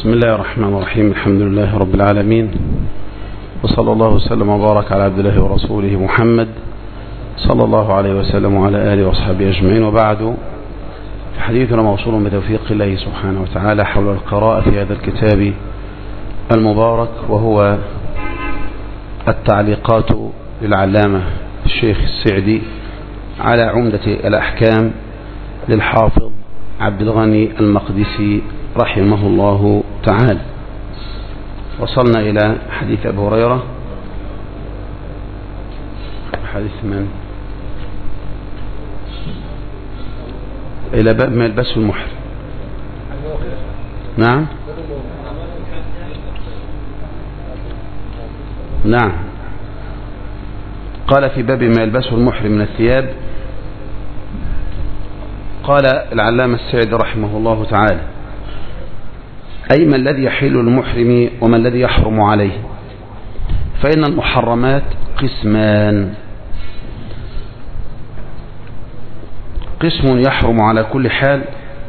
بسم الله الرحمن الرحيم. الحمد لله رب العالمين، وصلى الله وسلم وبارك على عبد الله ورسوله محمد صلى الله عليه وسلم وعلى آله وأصحابه أجمعين، وبعد، فحديثنا موصول بتوفيق الله سبحانه وتعالى حول القراءة في هذا الكتاب المبارك، وهو التعليقات للعلامة الشيخ السعدي على عمدة الأحكام للحافظ عبد الغني المقدسي رحمه الله تعالى. وصلنا إلى حديث أبي هريرة. حديث من؟ إلى باب ما يلبسه المحرم. نعم نعم قال في باب ما يلبسه المحرم من الثياب. قال العلامة السعدي رحمه الله تعالى: أي ما الذي يحل المحرم وما الذي يحرم عليه؟ فإن المحرمات قسمان: قسم يحرم على كل حال.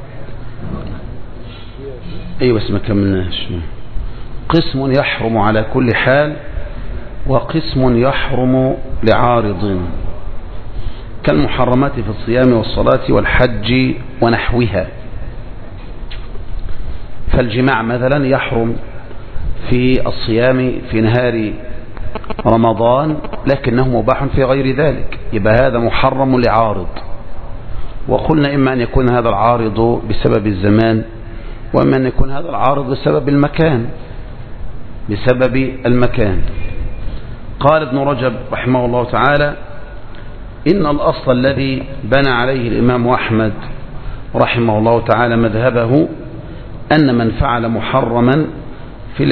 أيوة بس ما كملناش. قسم يحرم على كل حال، وقسم يحرم لعارض، كالمحرمات في الصيام والصلاة والحج ونحوها. فالجماع مثلا يحرم في الصيام في نهار رمضان، لكنه مباح في غير ذلك، يبقى هذا محرم لعارض. وقلنا إما أن يكون هذا العارض بسبب الزمان، وإما أن يكون هذا العارض بسبب المكان. قال ابن رجب رحمه الله تعالى: إن الأصل الذي بنى عليه الإمام أحمد رحمه الله تعالى مذهبه أن من فعل محرما في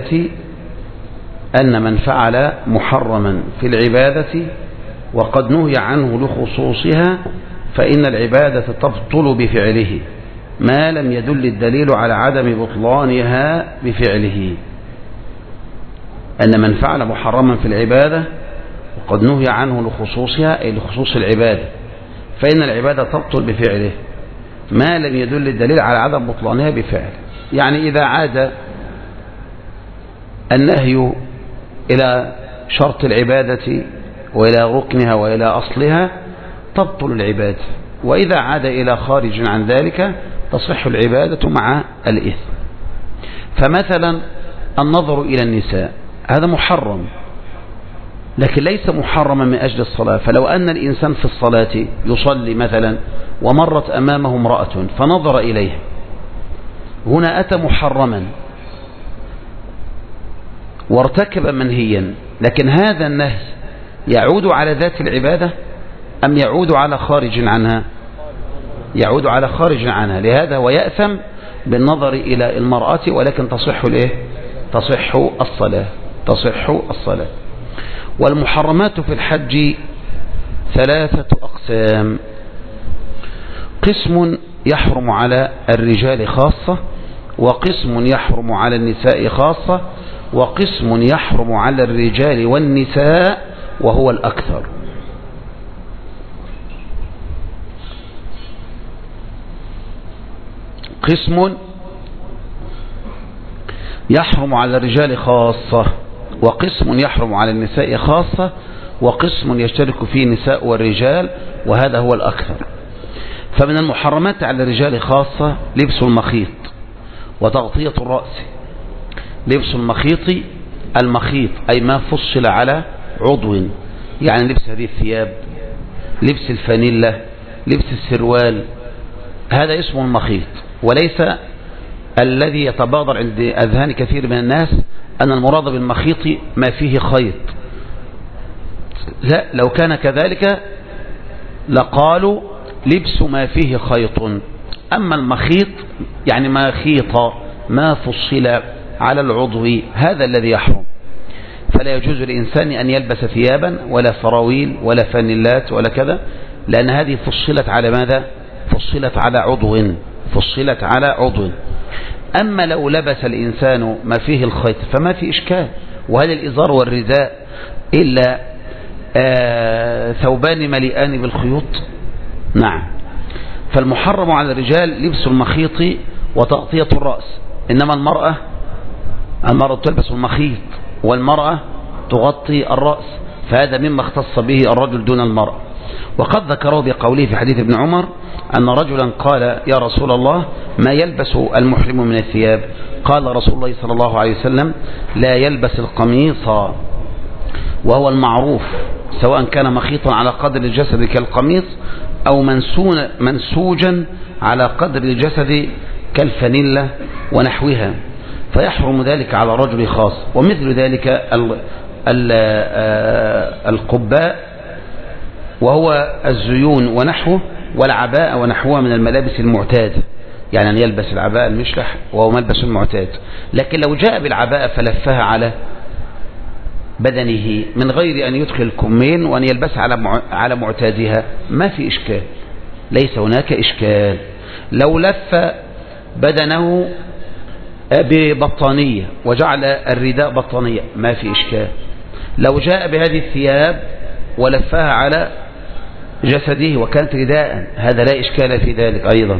العبادة وقد نهي عنه لخصوصها فإن العبادة تبطل بفعله ما لم يدل الدليل على عدم بطلانها بفعله. أن من فعل محرما في العبادة وقد نهي عنه لخصوصها، أي لخصوص العبادة، فإن العبادة تبطل بفعله ما لم يدل الدليل على عدم بطلانها بفعله. يعني إذا عاد النهي إلى شرط العبادة وإلى ركنها وإلى أصلها تبطل العبادة، وإذا عاد إلى خارج عن ذلك تصح العبادة مع الإثم. فمثلا النظر إلى النساء هذا محرم، لكن ليس محرما من أجل الصلاة. فلو أن الإنسان في الصلاة يصلي مثلا ومرت أمامه امرأة فنظر إليها، هنا أتى محرما وارتكب منهيا، لكن هذا النهي يعود على ذات العبادة أم يعود على خارج عنها؟ يعود على خارج عنها. لهذا ويأثم بالنظر إلى المرأة، ولكن تصح الصلاة. والمحرمات في الحج 3 أقسام: قسم يحرم على الرجال خاصة، وقسم يحرم على النساء خاصة، وقسم يحرم على الرجال والنساء وهو الأكثر. قسم يحرم على الرجال خاصة، وقسم يحرم على النساء خاصة، وقسم يشترك فيه النساء والرجال، وهذا هو الأكثر. فمن المحرمات على الرجال خاصة لبس المخيط وتغطية الرأس. لبس المخيط أي ما فصل على عضو، يعني لبس هذه الثياب، لبس الفانيلا، لبس السروال، هذا اسمه المخيط. وليس الذي يتبادر عند أذهان كثير من الناس أن المراد بالمخيط ما فيه خيط. لا، لو كان كذلك لقالوا لبس ما فيه خيط. أما المخيط يعني ما خيط، ما فصل على العضو، هذا الذي يحرم. فلا يجوز للإنسان أن يلبس ثيابا ولا سراويل ولا فانيلات ولا كذا، لأن هذه فصلت على ماذا؟ فصلت على عضو. أما لو لبس الإنسان ما فيه الخيط فما في إشكال. وهل الإزار والرداء إلا ثوبان مليئان بالخيوط؟ نعم. فالمحرم على الرجال لبس المخيط وتغطية الرأس إنما المرأة تلبس المخيط، والمرأة تغطي الرأس، فهذا مما اختص به الرجل دون المرأة. وقد ذكره بقوله في حديث ابن عمر أن رجلا قال: يا رسول الله، ما يلبس المحرم من الثياب؟ قال رسول الله صلى الله عليه وسلم: لا يلبس القميص، وهو المعروف، سواء كان مخيطا على قدر الجسد كالقميص أو منسوجا على قدر الجسد كالفانيلا ونحوها، فيحرم ذلك على رجل خاص. ومثل ذلك القباء، وهو الزيون ونحوه، والعباءة ونحوها من الملابس المعتادة، يعني أن يلبس العباءة المشلح وهو ملبس معتاد. لكن لو جاء بالعباءة فلفها على بدنه من غير أن يدخل الكمين وأن يلبسها على معتادها، ما في إشكال، ليس هناك إشكال. لو لف بدنه ببطانية وجعل الرداء بطانية، ما في إشكال. لو جاء بهذه الثياب ولفها على جسده وكانت رداء، هذا لا إشكال في ذلك أيضا،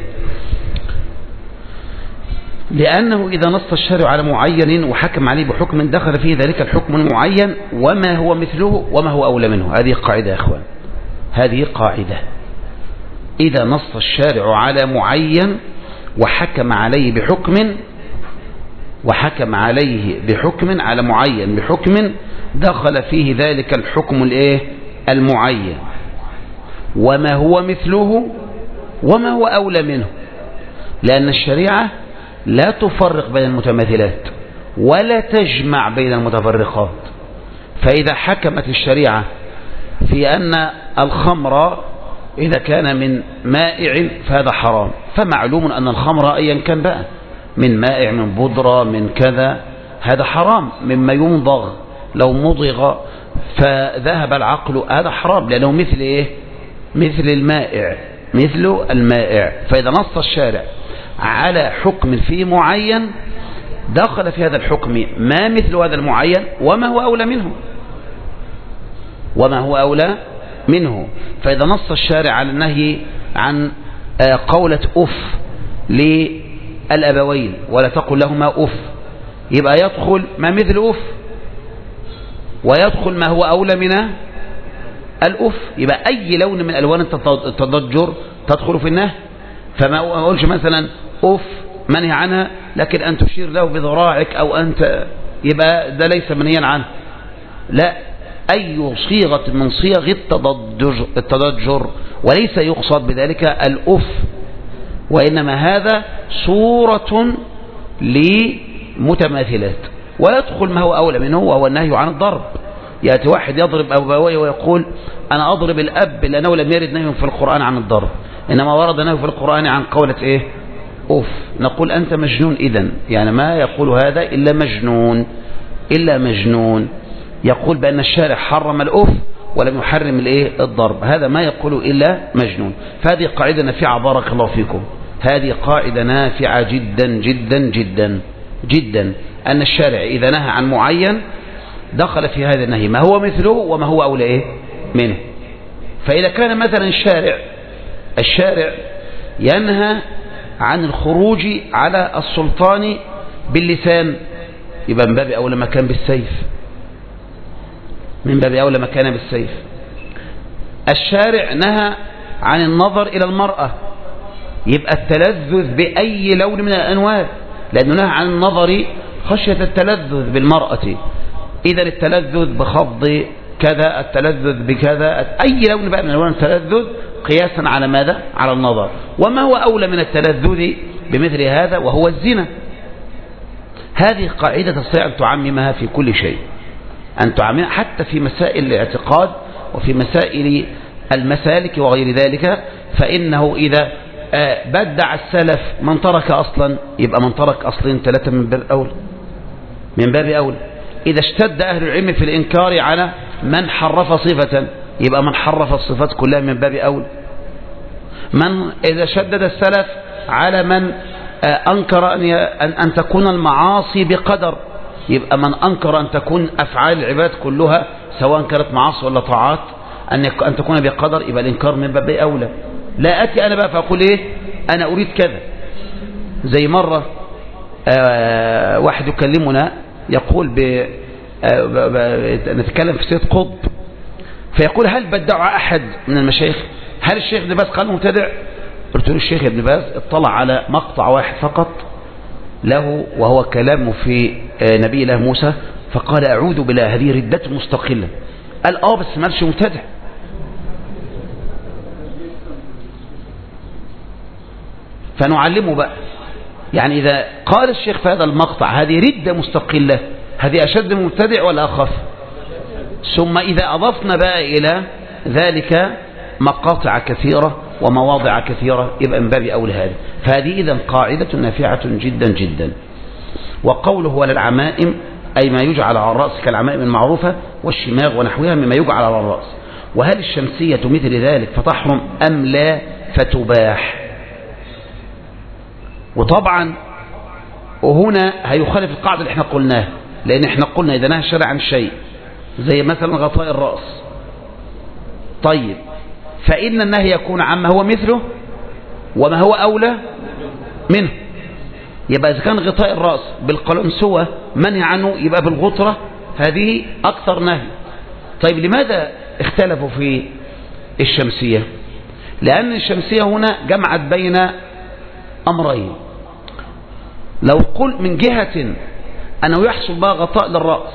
لأنه إذا نص الشارع على معين وحكم عليه بحكم دخل فيه ذلك الحكم المعين وما هو مثله وما هو أولى منه. هذه قاعدة يا أخوان، هذه قاعدة. إذا نص الشارع على معين وحكم عليه بحكم على معين بحكم دخل فيه ذلك الحكم المعين وما هو مثله وما هو أولى منه، لأن الشريعة لا تفرق بين المتماثلات ولا تجمع بين المتفرقات. فإذا حكمت الشريعة في أن الخمر إذا كان من مائع فهذا حرام، فمعلوم أن الخمر أيا كان بقى، من مائع، من بودرة، من كذا، هذا حرام. مما يمضغ، لو مضغ فذهب العقل هذا حرام، لأنه مثل المائع. فإذا نص الشارع على حكم فيه معين دخل في هذا الحكم ما مثل هذا المعين وما هو أولى منه. فإذا نص الشارع على النهي عن قولة أف للأبوين ولا تقل لهما أف، يبقى يدخل ما مثل أف ويدخل ما هو أولى من الأف. يبقى أي لون من ألوان التضجر تدخل في النهي. فما أقولش مثلا أف منهي عنها، لكن أن تشير له بذراعك أو أنت، يبقى ده ليس منهيا عنه. لا، أي صيغة من صيغ التضجر، وليس يقصد بذلك الأف، وإنما هذا صورة لمتماثلات. ولا يدخل ما هو أولى منه وهو النهي عن الضرب. يأتي واحد يضرب أبويه ويقول أنا أضرب الأب لأنه لم يرد نهي في القرآن عن الضرب، إنما ورد نهي في القرآن عن قولة أف. نقول أنت مجنون إذن، يعني ما يقول هذا إلا مجنون يقول بأن الشارع حرم الأف ولم يحرم الضرب، هذا ما يقول إلا مجنون. فهذه قاعدة نافعة، بارك الله فيكم، هذه قاعدة نافعة جدا جدا جدا جدا، أن الشارع إذا نهى عن معين دخل في هذا النهي ما هو مثله وما هو أولى منه. فإذا كان مثلا الشارع ينهى عن الخروج على السلطان باللسان، يبقى من باب أولى ما كان بالسيف. الشارع نهى عن النظر إلى المرأة، يبقى التلذذ بأي لون من الأنواع، لأنه نهى عن النظر خشية التلذذ بالمرأة. إذا التلذذ بخفض كذا، التلذذ بكذا، أي لون بقى من ألوان التلذذ قياسا على ماذا؟ على النظر. وما هو أولى من التلذذ بمثل هذا وهو الزنا. هذه قاعدة تستطيع أن تعممها في كل شيء، أن تعممها حتى في مسائل الاعتقاد وفي مسائل المسالك وغير ذلك. فإنه إذا بدع السلف من ترك أصلا، يبقى من ترك أصلين ثلاثة من باب أولى. إذا اشتد أهل العلم في الإنكار على من حرف صفة، يبقى من حرف الصفات كلها من باب أولى. إذا شدد السلف على من أنكر أن تكون المعاصي بقدر، يبقى من أنكر أن تكون أفعال العباد كلها سواء كانت معاصي ولا طاعات أن تكون بقدر، يبقى الإنكار من باب أولى. لا أتي أنا بقى فأقول أنا أريد كذا. زي مرة واحد يكلمنا يقول نتكلم في سيد قطب، فيقول هل بدع أحد من المشايخ؟ هل الشيخ ابن باز قال مبتدع؟ قلت له الشيخ ابن باز اطلع على مقطع واحد فقط له وهو كلامه في نبي الله موسى، فقال أعوذ بالله هذه ردة مستقلة. قال بس ما قالش مبتدع. فنعلمه بقى، يعني إذا قال الشيخ في هذا المقطع هذه ردة مستقلة، هذه أشد من مبتدع ولا أخف؟ ثم إذا أضفنا بقى إلى ذلك مقاطع كثيرة ومواضع كثيرة يبقى من باب أولى هذا. فهذه إذن قاعدة نافعة جدا جدا. وقوله ولا العمائم أي ما يجعل على الرأس كالعمائم المعروفة والشماغ ونحوها مما يجعل على الرأس. وهل الشمسية مثل ذلك فتحرم أم لا فتباح؟ وطبعا وهنا هيخالف القاعدة اللي احنا قلناها، لأن احنا قلنا إذا نهى الشرع عن شيء زي مثلا غطاء الرأس، طيب فإن النهي يكون عما هو مثله وما هو أولى منه. يبقى إذا كان غطاء الرأس بالقلنسوة منهي عنه، يبقى بالغطرة هذه أكثر نهي. طيب لماذا اختلفوا في الشمسية؟ لأن الشمسية هنا جمعت بين أمرين. لو قل من جهة أنه يحصل بها غطاء للرأس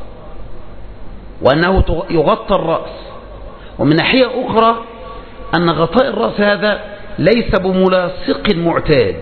وأنه يغطى الرأس، ومن ناحية أخرى أن غطاء الرأس هذا ليس بملاصق معتاد،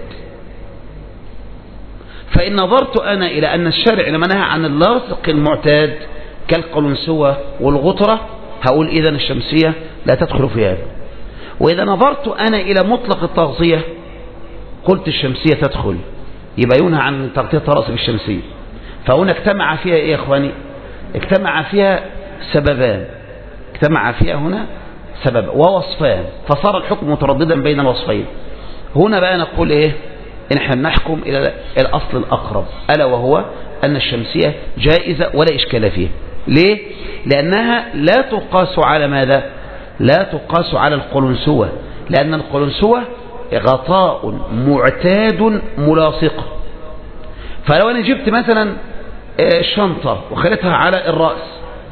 فإن نظرت أنا إلى أن الشارع لما نهى عن اللاصق المعتاد كالقلنسوة والغطرة هقول إذن الشمسية لا تدخل في هذا. وإذا نظرت أنا إلى مطلق التغطية قلت الشمسية تدخل، يبقى ينهى عن تغطية الرأس بالشمسية. فهنا اجتمع فيها إيه يا إخواني؟ اجتمع فيها سببان، اجتمع فيها هنا سبب ووصفان، فصار الحكم مترددا بين الوصفين. هنا بقى نقول إيه؟ إن احنا نحكم إلى الأصل الأقرب، ألا وهو أن الشمسية جائزة ولا إشكال فيها. ليه؟ لأنها لا تقاس على ماذا؟ لا تقاس على القلنسوة، لأن القلنسوة غطاء معتاد ملاصق. فلو أنا جبت مثلا شنطة وخلتها على الرأس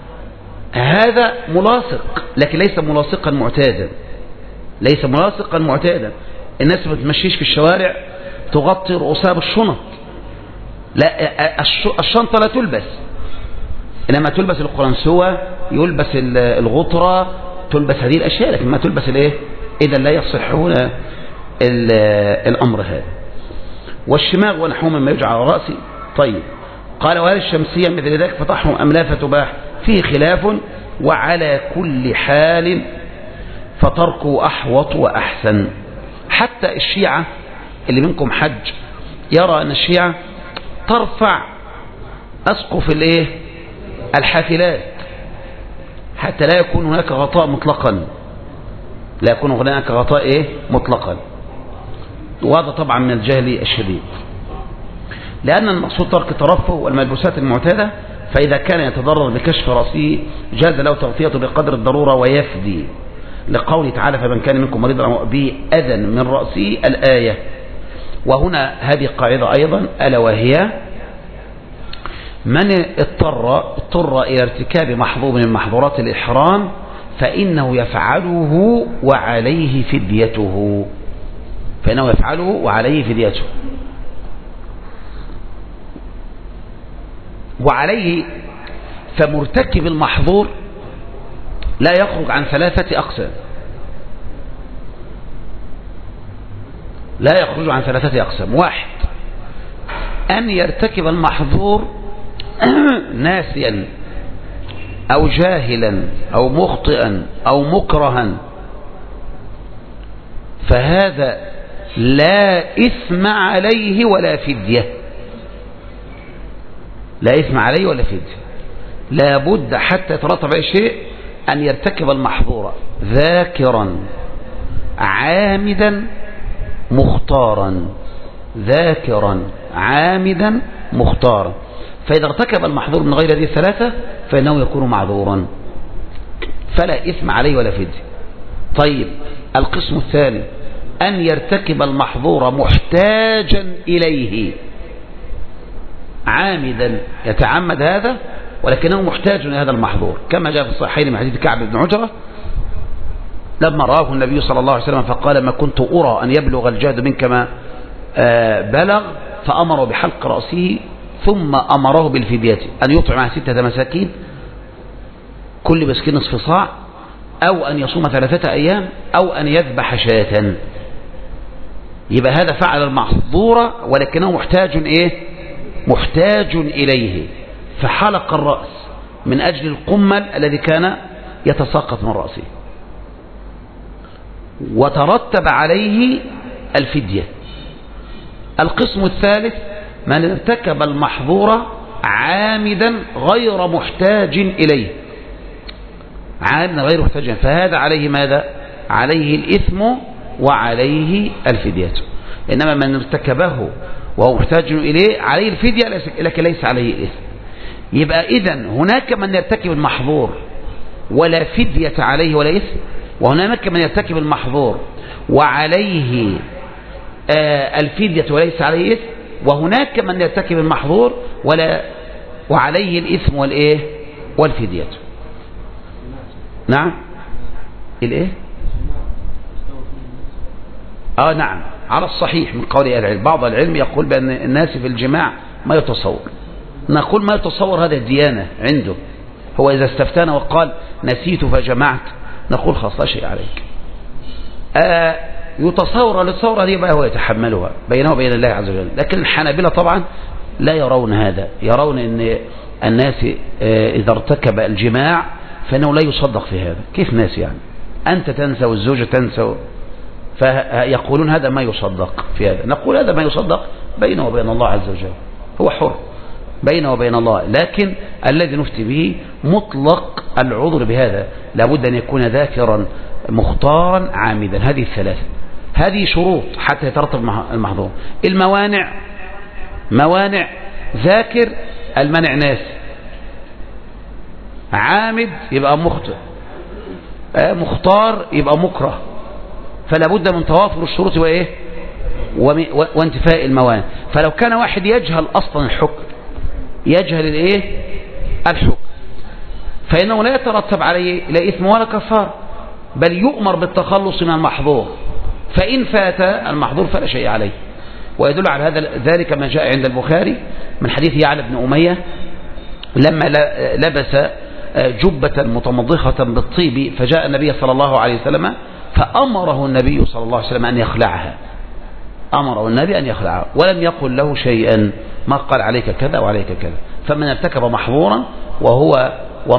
هذا ملاصق، لكن ليس ملاصقا معتادا، ليس ملاصقا معتادا. الناس ما تمشيش في الشوارع تغطي رؤوسها بالشنط، لا الشنطة لا تلبس، إنما تلبس القلنسوة، يلبس الغطرة، تلبس هذه الأشياء، لكن ما تلبس الايه. إذا لا يصح هنا الأمر هذا. والشماغ ونحو مما يجعل على رأسي. طيب قال وهل الشمسية مثل ذلك فتحرم أم لا فتباح؟ فيه خلاف، وعلى كل حال فتركه أحوط وأحسن. حتى الشيعة اللي منكم حج يرى أن الشيعة ترفع أسقف الايه الحافلات حتى لا يكون هناك غطاء مطلقا، لا يكون هناك غطاء ايه مطلقا. وهذا طبعا من الجهل الشديد، لأن المقصود ترك الترفه والملبوسات المعتادة، فإذا كان يتضرر بكشف رأسه جاز له تغطيته بقدر الضرورة ويفدي، لقوله تعالى فمن كان منكم مريضا أو به أذى من رأسه الآية. وهنا هذه قاعدة أيضا، ألا وهي من اضطر إلى ارتكاب محظور من محظورات الإحرام فإنه يفعله وعليه فديته، فإنه يفعله وعليه فديته. وعليه فمرتكب المحظور لا يخرج عن 3 أقسام، لا يخرج عن 3 أقسام. 1 أن يرتكب المحظور ناسيا أو جاهلا أو مخطئا أو مكرها، فهذا لا إثم عليه ولا فدية، لا إثم عليه ولا فدية. لا بد حتى يترتب أي شيء أن يرتكب المحظور ذاكرا عامدا مختارا، ذاكرا عامدا مختارا. فإذا ارتكب المحظور من غير هذه ال3 فإنه يكون معذورا فلا إثم عليه ولا فدية. طيب القسم الثاني أن يرتكب المحظور محتاجا إليه، عامدا يتعمد هذا ولكنه محتاج إلى هذا المحظور، كما جاء في الصحيحين من حديث كعب بن عجرة لما رآه النبي صلى الله عليه وسلم فقال ما كنت أرى أن يبلغ الجهد منك ما بلغ، فأمره بحلق رأسه ثم أمره بالفدية أن يطعم 6 مساكين كل مسكين نصف صاع، أو أن يصوم 3 أيام، أو أن يذبح شاة. يبقى هذا فعل المحظور ولكنه محتاج إليه، فحلق الرأس من أجل القمل الذي كان يتساقط من رأسه، وترتب عليه الفدية. القسم الثالث من ارتكب المحظور عامدا غير محتاج إليه، عامدا غير محتاج، فهذا عليه ماذا؟ عليه الإثم وعليه الفدية. إنما من ارتكبه وهو محتاج إليه عليه الفدية لكن ليس عليه الإثم. يبقى إذن هناك من يرتكب المحظور ولا فدية عليه ولا إثم، وهناك من يرتكب المحظور وعليه الفدية وليس عليه إثم، وهناك من يرتكب المحظور وعليه الإثم والفدية. نعم الإيه؟ نعم على الصحيح من قول العلم. بعض العلم يقول بأن الناس في الجماع ما يتصور، نقول ما يتصور هذا الديانة عنده، هو إذا استفتانا وقال نسيت فجمعت نقول خلاص لا شيء عليك. يتصور التصور هذه بقى هو يتحملها بينه وبين الله عز وجل. لكن الحنابلة طبعا لا يرون هذا، يرون أن الناس إذا ارتكب الجماع فإنه لا يصدق في هذا. كيف ناس يعني أنت تنسى والزوجة تنسى، فيقولون هذا ما يصدق في هذا. نقول هذا ما يصدق بينه وبين الله عز وجل، هو حر بينه وبين الله، لكن الذي نفتي به مطلق العذر بهذا، لابد أن يكون ذاكرا مختارا عامدا. هذه الثلاثة، هذه شروط حتى يترتب المحظور. الموانع موانع ذاكر، المنع ناس، عامد يبقى مخطئ، مختار يبقى مكره، فلا بد من توافر الشروط وانتفاء الموانع. فلو كان واحد يجهل أصلا الحكم، يجهل الحكم، فإنه لا يترتب عليه لا إثم ولا كفار، بل يؤمر بالتخلص من المحظور، فإن فات المحظور فلا شيء عليه. ويدل على هذا ذلك ما جاء عند البخاري من حديث يعلى بن أمية لما لبس جبة متمضخة بالطيب فجاء النبي صلى الله عليه وسلم فأمره النبي صلى الله عليه وسلم أن يخلعها، أمره النبي أن يخلعها ولم يقل له شيئا، ما قال عليك كذا وعليك كذا. فمن ارتكب محظورا وهو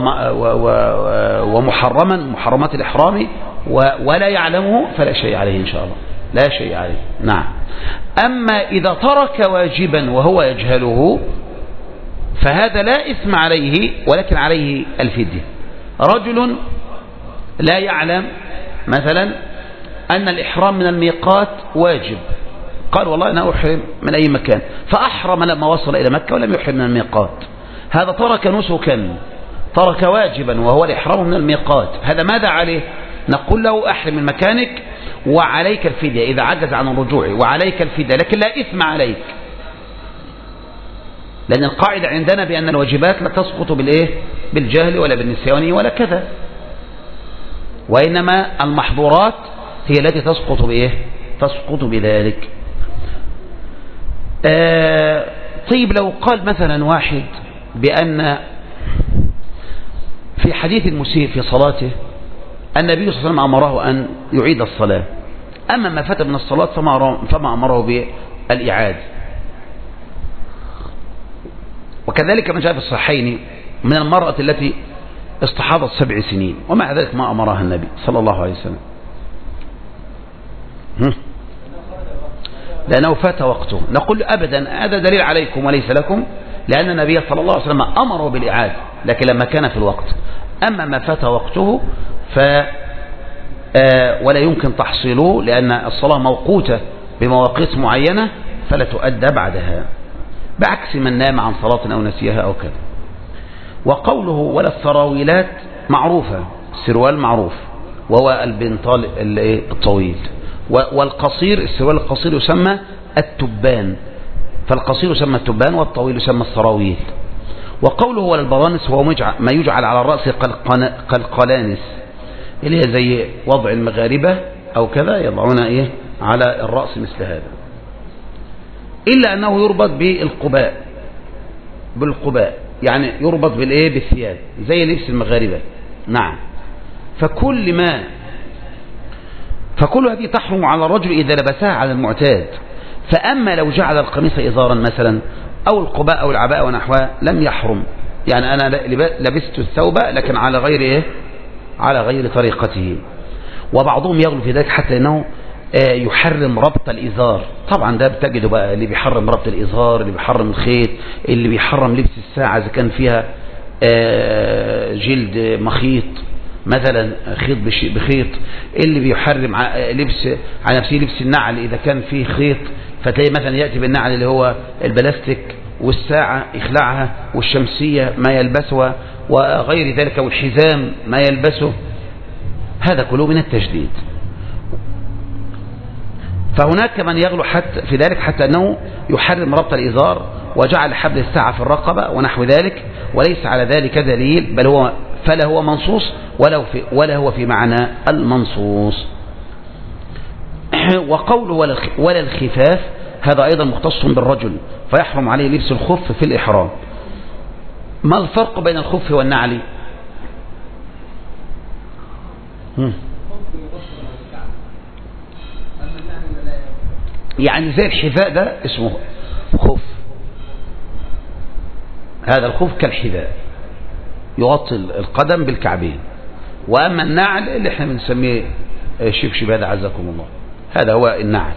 ومحرما محرمات الإحرام ولا يعلمه فلا شيء عليه إن شاء الله، لا شيء عليه. نعم. أما إذا ترك واجبا وهو يجهله فهذا لا إثم عليه ولكن عليه الفدية. رجل لا يعلم مثلا أن الإحرام من الميقات واجب، قال والله أنا أحرم من أي مكان، فأحرم لما وصل إلى مكة ولم يحرم من الميقات، هذا ترك نسكا، ترك واجبا وهو الإحرام من الميقات، هذا ماذا عليه؟ نقول له أحرم من مكانك وعليك الفدية إذا عجز عن الرجوع، وعليك الفدية لكن لا إثم عليك، لأن القاعدة عندنا بأن الواجبات لا تسقط بالجهل ولا بالنسيان ولا كذا، وإنما المحظورات هي التي تسقط بذلك. طيب لو قال مثلا واحد بأن في حديث المسيء في صلاته النبي صلى الله عليه وسلم أمره أن يعيد الصلاة، أما ما فات من الصلاة فما أمره بالإعادة. وكذلك ما جاء في الصحيحين من المرأة التي استحاضت 7 سنين ومع ذلك ما أمرها النبي صلى الله عليه وسلم، لأنه فات وقته. نقول أبدا هذا دليل عليكم وليس لكم، لأن النبي صلى الله عليه وسلم أمره بالإعادة لكن لما كان في الوقت. أما ما فات وقته ولا يمكن تحصيله لأن الصلاة موقوتة بمواقيت معينة فلا تؤدى بعدها، بعكس من نام عن صلاة أو نسيها أو كذا. وقوله ولا السراويلات معروفة، السروال معروف وهو البنطال الطويل، والقصير السروال القصير يسمى التبان، فالقصير يسمى التبان والطويل يسمى السراويل. وقوله ولا البرانس هو ما يجعل على الرأس كالقلانس، اللي هي زي وضع المغاربة أو كذا يضعون على الرأس مثل هذا، إلا أنه يربط بالقباء، يعني يربط بالثياب زي لبس المغاربة. نعم. فكل هذه تحرم على الرجل إذا لبسها على المعتاد. فأما لو جعل القميص إزارا مثلا أو القباء أو العباء ونحوها لم يحرم، يعني أنا لبست الثوب لكن على غير طريقته. وبعضهم يغلو في ذلك حتى أنه يحرم ربط الإزار. طبعا ده بتجده بقى اللي بيحرم ربط الإزار، اللي بيحرم الخيط، اللي بيحرم لبس الساعة إذا كان فيها جلد مخيط مثلا، خيط بخيط، اللي بيحرم لبس على نفسه لبس النعل إذا كان فيه خيط، فتلاقي مثلا يأتي بالنعل اللي هو البلاستيك، والساعة يخلعها، والشمسية ما يلبسها وغير ذلك، والحزام ما يلبسه. هذا كله من التجديد. فهناك من يغلو حتى في ذلك حتى أنه يحرم ربط الإزار وجعل حبل الساعة في الرقبة ونحو ذلك، وليس على ذلك دليل، بل فلا هو منصوص ولا هو في معنى المنصوص. وقوله ولا الخفاف هذا أيضا مختص بالرجل، فيحرم عليه لبس الخف في الإحرام. ما الفرق بين الخف والنعل؟ يعني زي الحذاء ده اسمه خف، هذا الخف كالحذاء يغطي القدم بالكعبين. وأما النعل اللي احنا بنسميه شبشب، هذا عزكم الله، هذا هو النعل.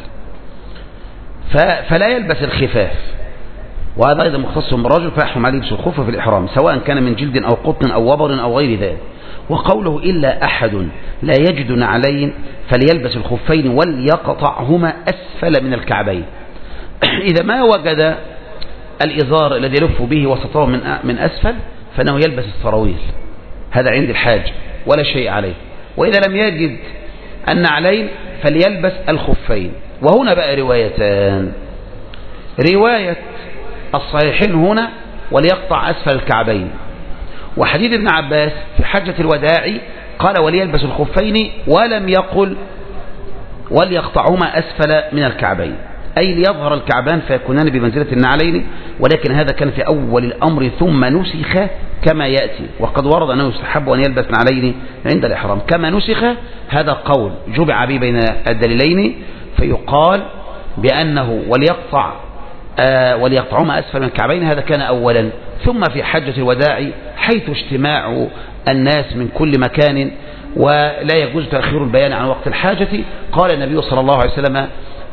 فلا يلبس الخفاف، وهذا أيضا مختص بالرجل، فيحرم عليه لبس الخف في الإحرام سواء كان من جلد أو قطن أو وبر أو غير ذلك. وقوله إلا أحد لا يجد نعلين فليلبس الخفين وليقطعهما أسفل من الكعبين. إذا ما وجد الإزار الذي يلف به وسطه من أسفل فإنه يلبس السراويل، هذا عند الحاج ولا شيء عليه. وإذا لم يجد النعلين فليلبس الخفين. وهنا بقى روايتان، رواية الصحيحين هنا وليقطع أسفل الكعبين، وحديث ابن عباس في حجة الوداع قال وليلبس الخفين ولم يقل وليقطعهما أسفل من الكعبين، أي ليظهر الكعبان فيكونان بمنزلة النعلين. ولكن هذا كان في أول الأمر ثم نسخ كما يأتي، وقد ورد أنه يستحب أن يلبس نعلين عند الإحرام كما نسخ. هذا قول جمع به بين الدليلين، فيقال بأنه وليقطعهما أسفل من الكعبين، هذا كان أولا. ثم في حجة الوداع حيث اجتماع الناس من كل مكان ولا يجوز تأخير البيان عن وقت الحاجة، قال النبي صلى الله عليه وسلم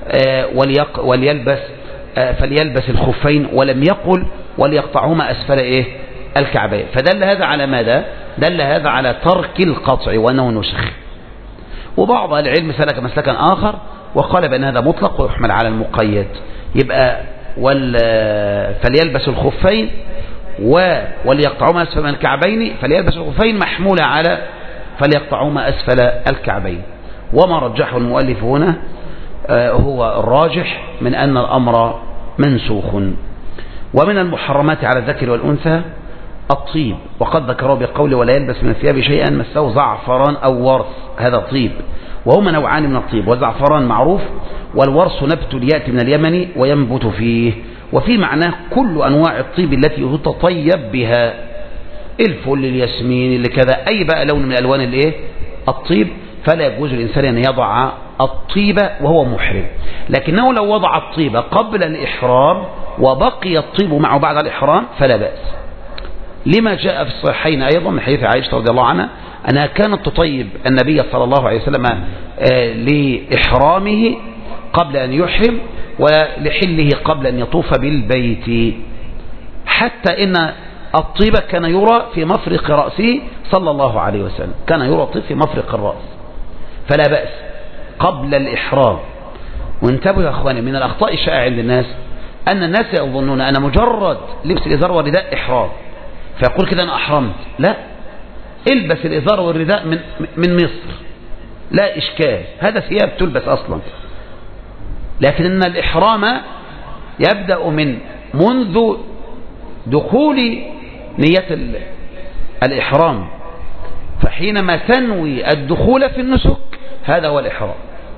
فليلبس الخفين ولم يقل وليقطعهما أسفل الكعبين. فدل هذا على ماذا؟ دل هذا على ترك القطع وأنه نسخ. وبعض العلم سلك مسلكا آخر وقال بأن هذا مطلق ويحمل على المقيد، يبقى فليلبس الخفين وليقطعهما أسفل من الكعبين، فليلبس الخفين محمولة على فليقطعهما أسفل الكعبين. وما رجحه المؤلف هنا هو الراجح من أن الأمر منسوخ. ومن المحرمات على الذكر والأنثى الطيب، وقد ذكره بقوله ولا يلبس من الثياب شيئا مسه زعفران أو ورث، هذا طيب. وهما نوعان من الطيب، والزعفران معروف، والورث نبت يأتي من اليمن وينبت فيه، وفي معناه كل أنواع الطيب التي يتطيب بها، الفل، الياسمين، اللي كذا، أي بقى لون من ألوان الطيب. فلا يجوز الإنسان أن يضع الطيب وهو محرم، لكنه لو وضع الطيب قبل الإحرام وبقي الطيب معه بعد الإحرام فلا بأس، لما جاء في الصحيحين أيضا من حديث عائشة رضي الله عنها أنها كانت تطيب النبي صلى الله عليه وسلم لإحرامه قبل أن يحرم ولحله قبل أن يطوف بالبيت، حتى إن الطيب كان يرى في مفرق رأسه صلى الله عليه وسلم، كان يرى الطيب في مفرق الرأس، فلا بأس قبل الإحرام. وانتبهوا يا أخواني، من الأخطاء الشائعة عند الناس أن الناس يظنون أن مجرد لبس الإزار والرداء إحرام، فيقول كده أنا أحرمت. لا، البس الإزار والرداء من مصر لا إشكال، هذا ثياب تلبس أصلا، لكن إن الإحرام يبدأ منذ دخول نية الإحرام، فحينما تنوي الدخول في النسك هذا هو الإحرام،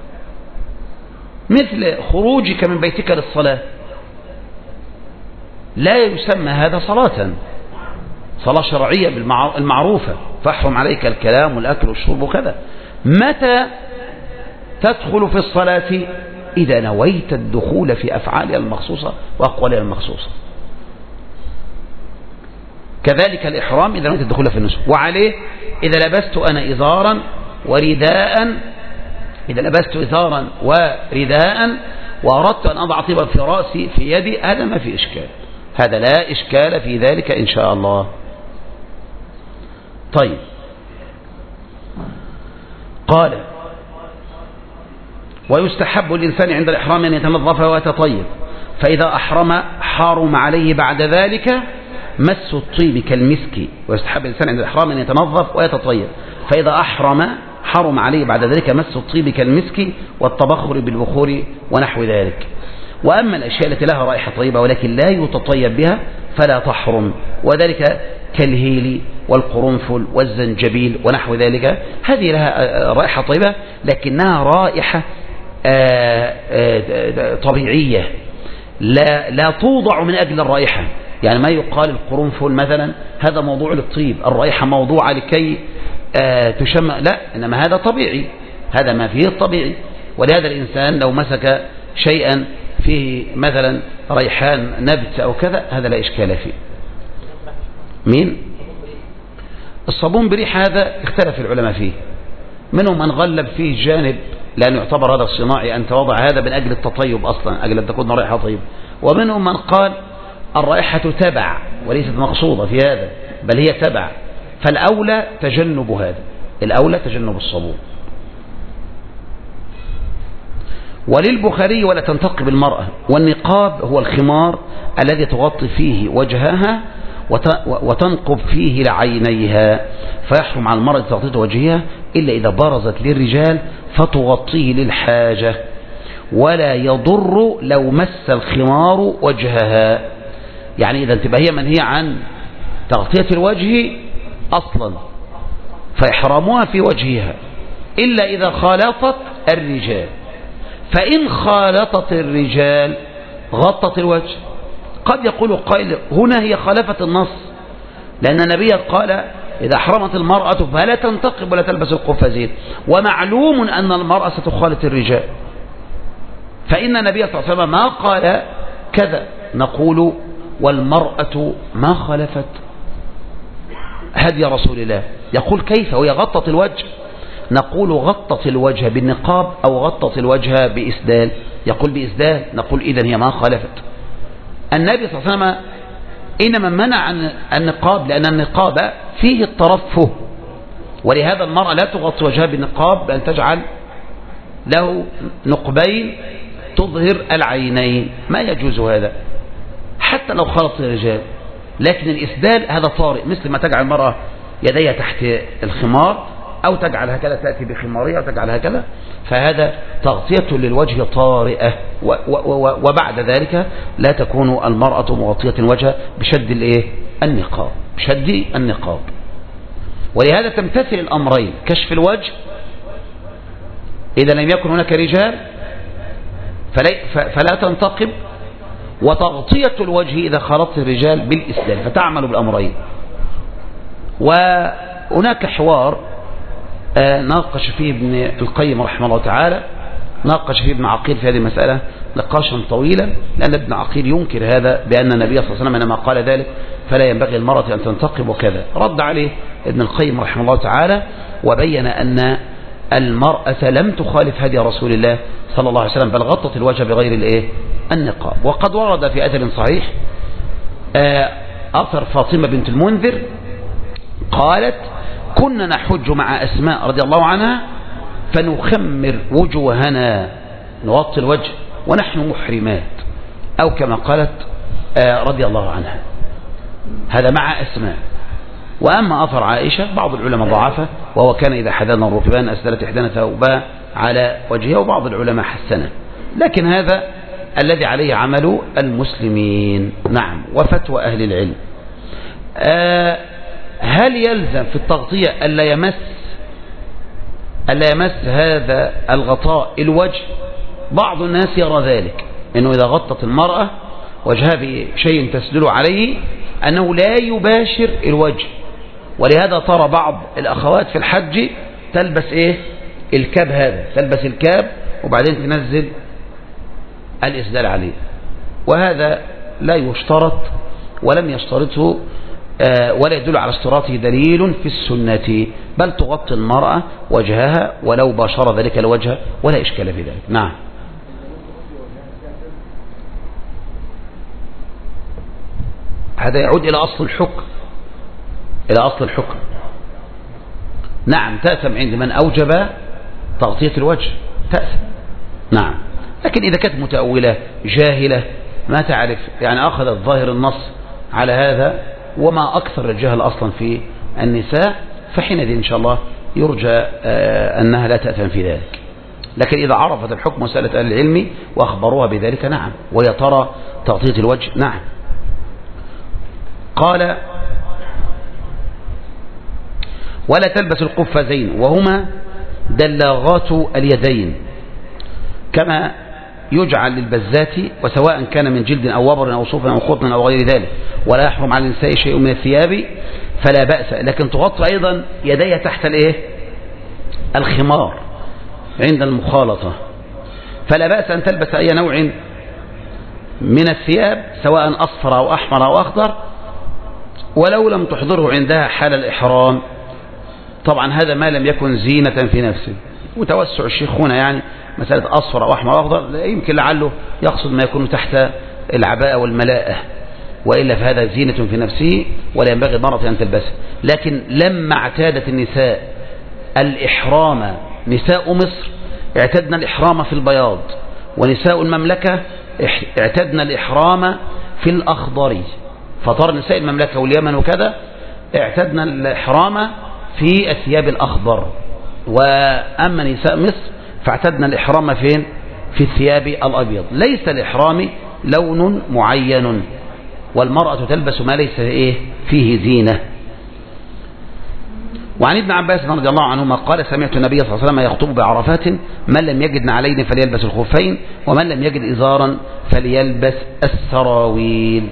مثل خروجك من بيتك للصلاة لا يسمى هذا صلاة شرعية المعروفة، فاحرم عليك الكلام والأكل والشرب وكذا. متى تدخل في الصلاة؟ إذا نويت الدخول في أفعالها المخصوصة وأقوالها المخصوصة. كذلك الإحرام إذا نويت الدخول في النسك. وعليه إذا لبست أنا إزارا ورداء وأردت أن أضع طيبا في رأسي في يدي، هذا ما في إشكال، هذا لا إشكال في ذلك إن شاء الله. طيب، قال ويستحب الإنسان عند الإحرام أن يتنظف ويتطيب، فإذا أحرم حرم عليه بعد ذلك مس الطيب كالمسك. ويستحب الإنسان عند الإحرام أن يتنظف ويتطيب، فإذا أحرم حرم عليه بعد ذلك مس الطيب كالمسك والتبخر بالبخور ونحو ذلك. وأما الأشياء التي لها رائحة طيبة ولكن لا يتطيب بها فلا تحرم، وذلك كالهيل والقرنفل والزنجبيل ونحو ذلك، هذه لها رائحة طيبة لكنها رائحة طبيعية لا توضع من أجل الرائحة. يعني ما يقال القرنفل مثلا هذا موضوع للطيب، الرائحة موضوعة لكي تشم، لا، إنما هذا طبيعي، هذا ما فيه الطبيعي. ولهذا الإنسان لو مسك شيئا فيه مثلا ريحان نبت أو كذا هذا لا إشكال فيه. مين؟ الصابون بريح هذا اختلف العلماء فيه، منهم من غلب فيه جانب لأن يعتبر هذا الصناعي أن توضع هذا من أجل التطيب أصلا، أجل أن تكون رائحة طيبة، ومنهم من قال الرائحة تبع وليست مقصودة في هذا، بل هي تبع، فالأولى تجنب هذا، الأولى تجنب الصابون. وللبخاري ولا تنتقب المرأة، والنقاب هو الخمار الذي تغطي فيه وجهها وتنقب فيه لعينيها، فيحرم على المرأة تغطية وجهها إلا إذا برزت للرجال فتغطيه للحاجة، ولا يضر لو مس الخمار وجهها. يعني إذا انتبه هي منهية عن تغطية الوجه أصلا، فإحرامها في وجهها إلا إذا خالطت الرجال، فإن خالطت الرجال غطت الوجه. قد يقول قائل هنا هي خالفت النص، لأن النبي قال إذا أحرمت المرأة فلا تنتقب ولا تلبس القفازين، ومعلوم أن المرأة ستخالط الرجال، فإن النبي صلى الله عليه وسلم ما قال كذا. نقول والمرأة ما خالفت هدي رسول الله. يقول كيف وهي غطت الوجه؟ نقول غطت الوجه بالنقاب أو غطت الوجه بإسدال؟ يقول بإسدال. نقول إذن هي ما خالفت. النبي صلى الله عليه وسلم إنما منع النقاب لأن النقاب فيه الترفه، ولهذا المرأة لا تغطي وجهها بالنقاب بأن تجعل له نقبين تظهر العينين، ما يجوز هذا حتى لو خلط الرجال. لكن الإسدال هذا طارئ، مثل ما تجعل المرأة يديها تحت الخمار أو تجعل هكذا تأتي بخمارها أو تجعل هكذا، فهذا تغطية للوجه طارئة، وبعد ذلك لا تكون المرأة مغطية الوجه بشد النقاب، بشد النقاب. ولهذا تمتثل الأمرين، كشف الوجه إذا لم يكن هناك رجال فلا تنتقب، وتغطية الوجه إذا خلطت الرجال بالإسدال، فتعمل بالأمرين. وهناك حوار ناقش فيه ابن القيم رحمه الله تعالى، ناقش فيه ابن عقيل في هذه المسألة نقاشا طويلا، لأن ابن عقيل ينكر هذا بأن النبي صلى الله عليه وسلم إنما قال ذلك فلا ينبغي المرأة أن تنتقب وكذا. رد عليه ابن القيم رحمه الله تعالى وبين أن المرأة لم تخالف هدي رسول الله صلى الله عليه وسلم، بل غطت الوجه بغير النقاب. وقد ورد في أثر صحيح أثر فاطمة بنت المنذر قالت كنا نحج مع أسماء رضي الله عنها فنخمر وجوهنا، نغطي الوجه ونحن محرمات، أو كما قالت رضي الله عنها، هذا مع أسماء. وأما أثر عائشة بعض العلماء ضعفه، وهو كان إذا حدثنا الركبان أسدلت إحدانا ثوبها على وجهها، وبعض العلماء حسنه. لكن هذا الذي عليه عمل المسلمين. نعم. وفتوى أهل العلم. هل يلزم في التغطية ألا يمس هذا الغطاء الوجه؟ بعض الناس يرى ذلك، أنه إذا غطت المرأة وجهها بشيء تسدل عليه أنه لا يباشر الوجه. ولهذا ترى بعض الأخوات في الحج تلبس الكاب، هذا تلبس الكاب وبعدين تنزل الإسدال عليه، وهذا لا يشترط ولم يشترطه ولا يدل على اشتراطه دليل في السنة، بل تغطي المرأة وجهها ولو باشر ذلك الوجه ولا إشكال في ذلك. نعم. هذا يعود إلى أصل الحكم. نعم، تأثم عند من أوجب تغطية الوجه، تأثم. نعم. لكن إذا كانت متأولة جاهلة ما تعرف، يعني أخذت ظاهر النص على هذا وما أكثر الجهل أصلا في النساء، فحينئذ إن شاء الله يرجى أنها لا تأثم في ذلك. لكن إذا عرفت الحكم وسألت أهل العلم وأخبروها بذلك، نعم، وهي ترى تغطية الوجه، نعم. قال: ولا تلبس القفازين وهما دلاغات اليدين كما يجعل للبزات، وسواء كان من جلد أو وبر أو صوف أو خطن أو غير ذلك، ولا يحرم على النساء شيء من الثياب فلا بأس. لكن تغطى أيضا يديها تحت الخمار عند المخالطة، فلا بأس أن تلبس أي نوع من الثياب سواء أصفر أو أحمر أو أخضر، ولو لم تحضره عندها حال الإحرام. طبعا هذا ما لم يكن زينة في نفسه. وتوسع الشيخ هنا يعني مسألة أصفر أو أحمر أو أخضر يمكن لعله يقصد ما يكون تحت العباءة والملاءة، وإلا فهذا زينة في نفسه ولا ينبغي المرأة أن تلبسه. لكن لما اعتادت النساء الإحرام، نساء مصر اعتدنا الإحرام في البياض، ونساء المملكة اعتدنا الإحرام في الأخضر، فطار نساء المملكة واليمن وكذا اعتدنا الإحرام في الثياب الأخضر، وأما نساء مصر فاعتدنا الإحرام فين؟ في الثياب الأبيض. ليس الإحرام لون معين، والمرأة تلبس ما ليس فيه زينة. وعن ابن عباس رضي الله عنهما قال: سمعت النبي صلى الله عليه وسلم يخطب بعرفات: من لم يجد نعلين فليلبس الخفين، ومن لم يجد إزارا فليلبس السراويل.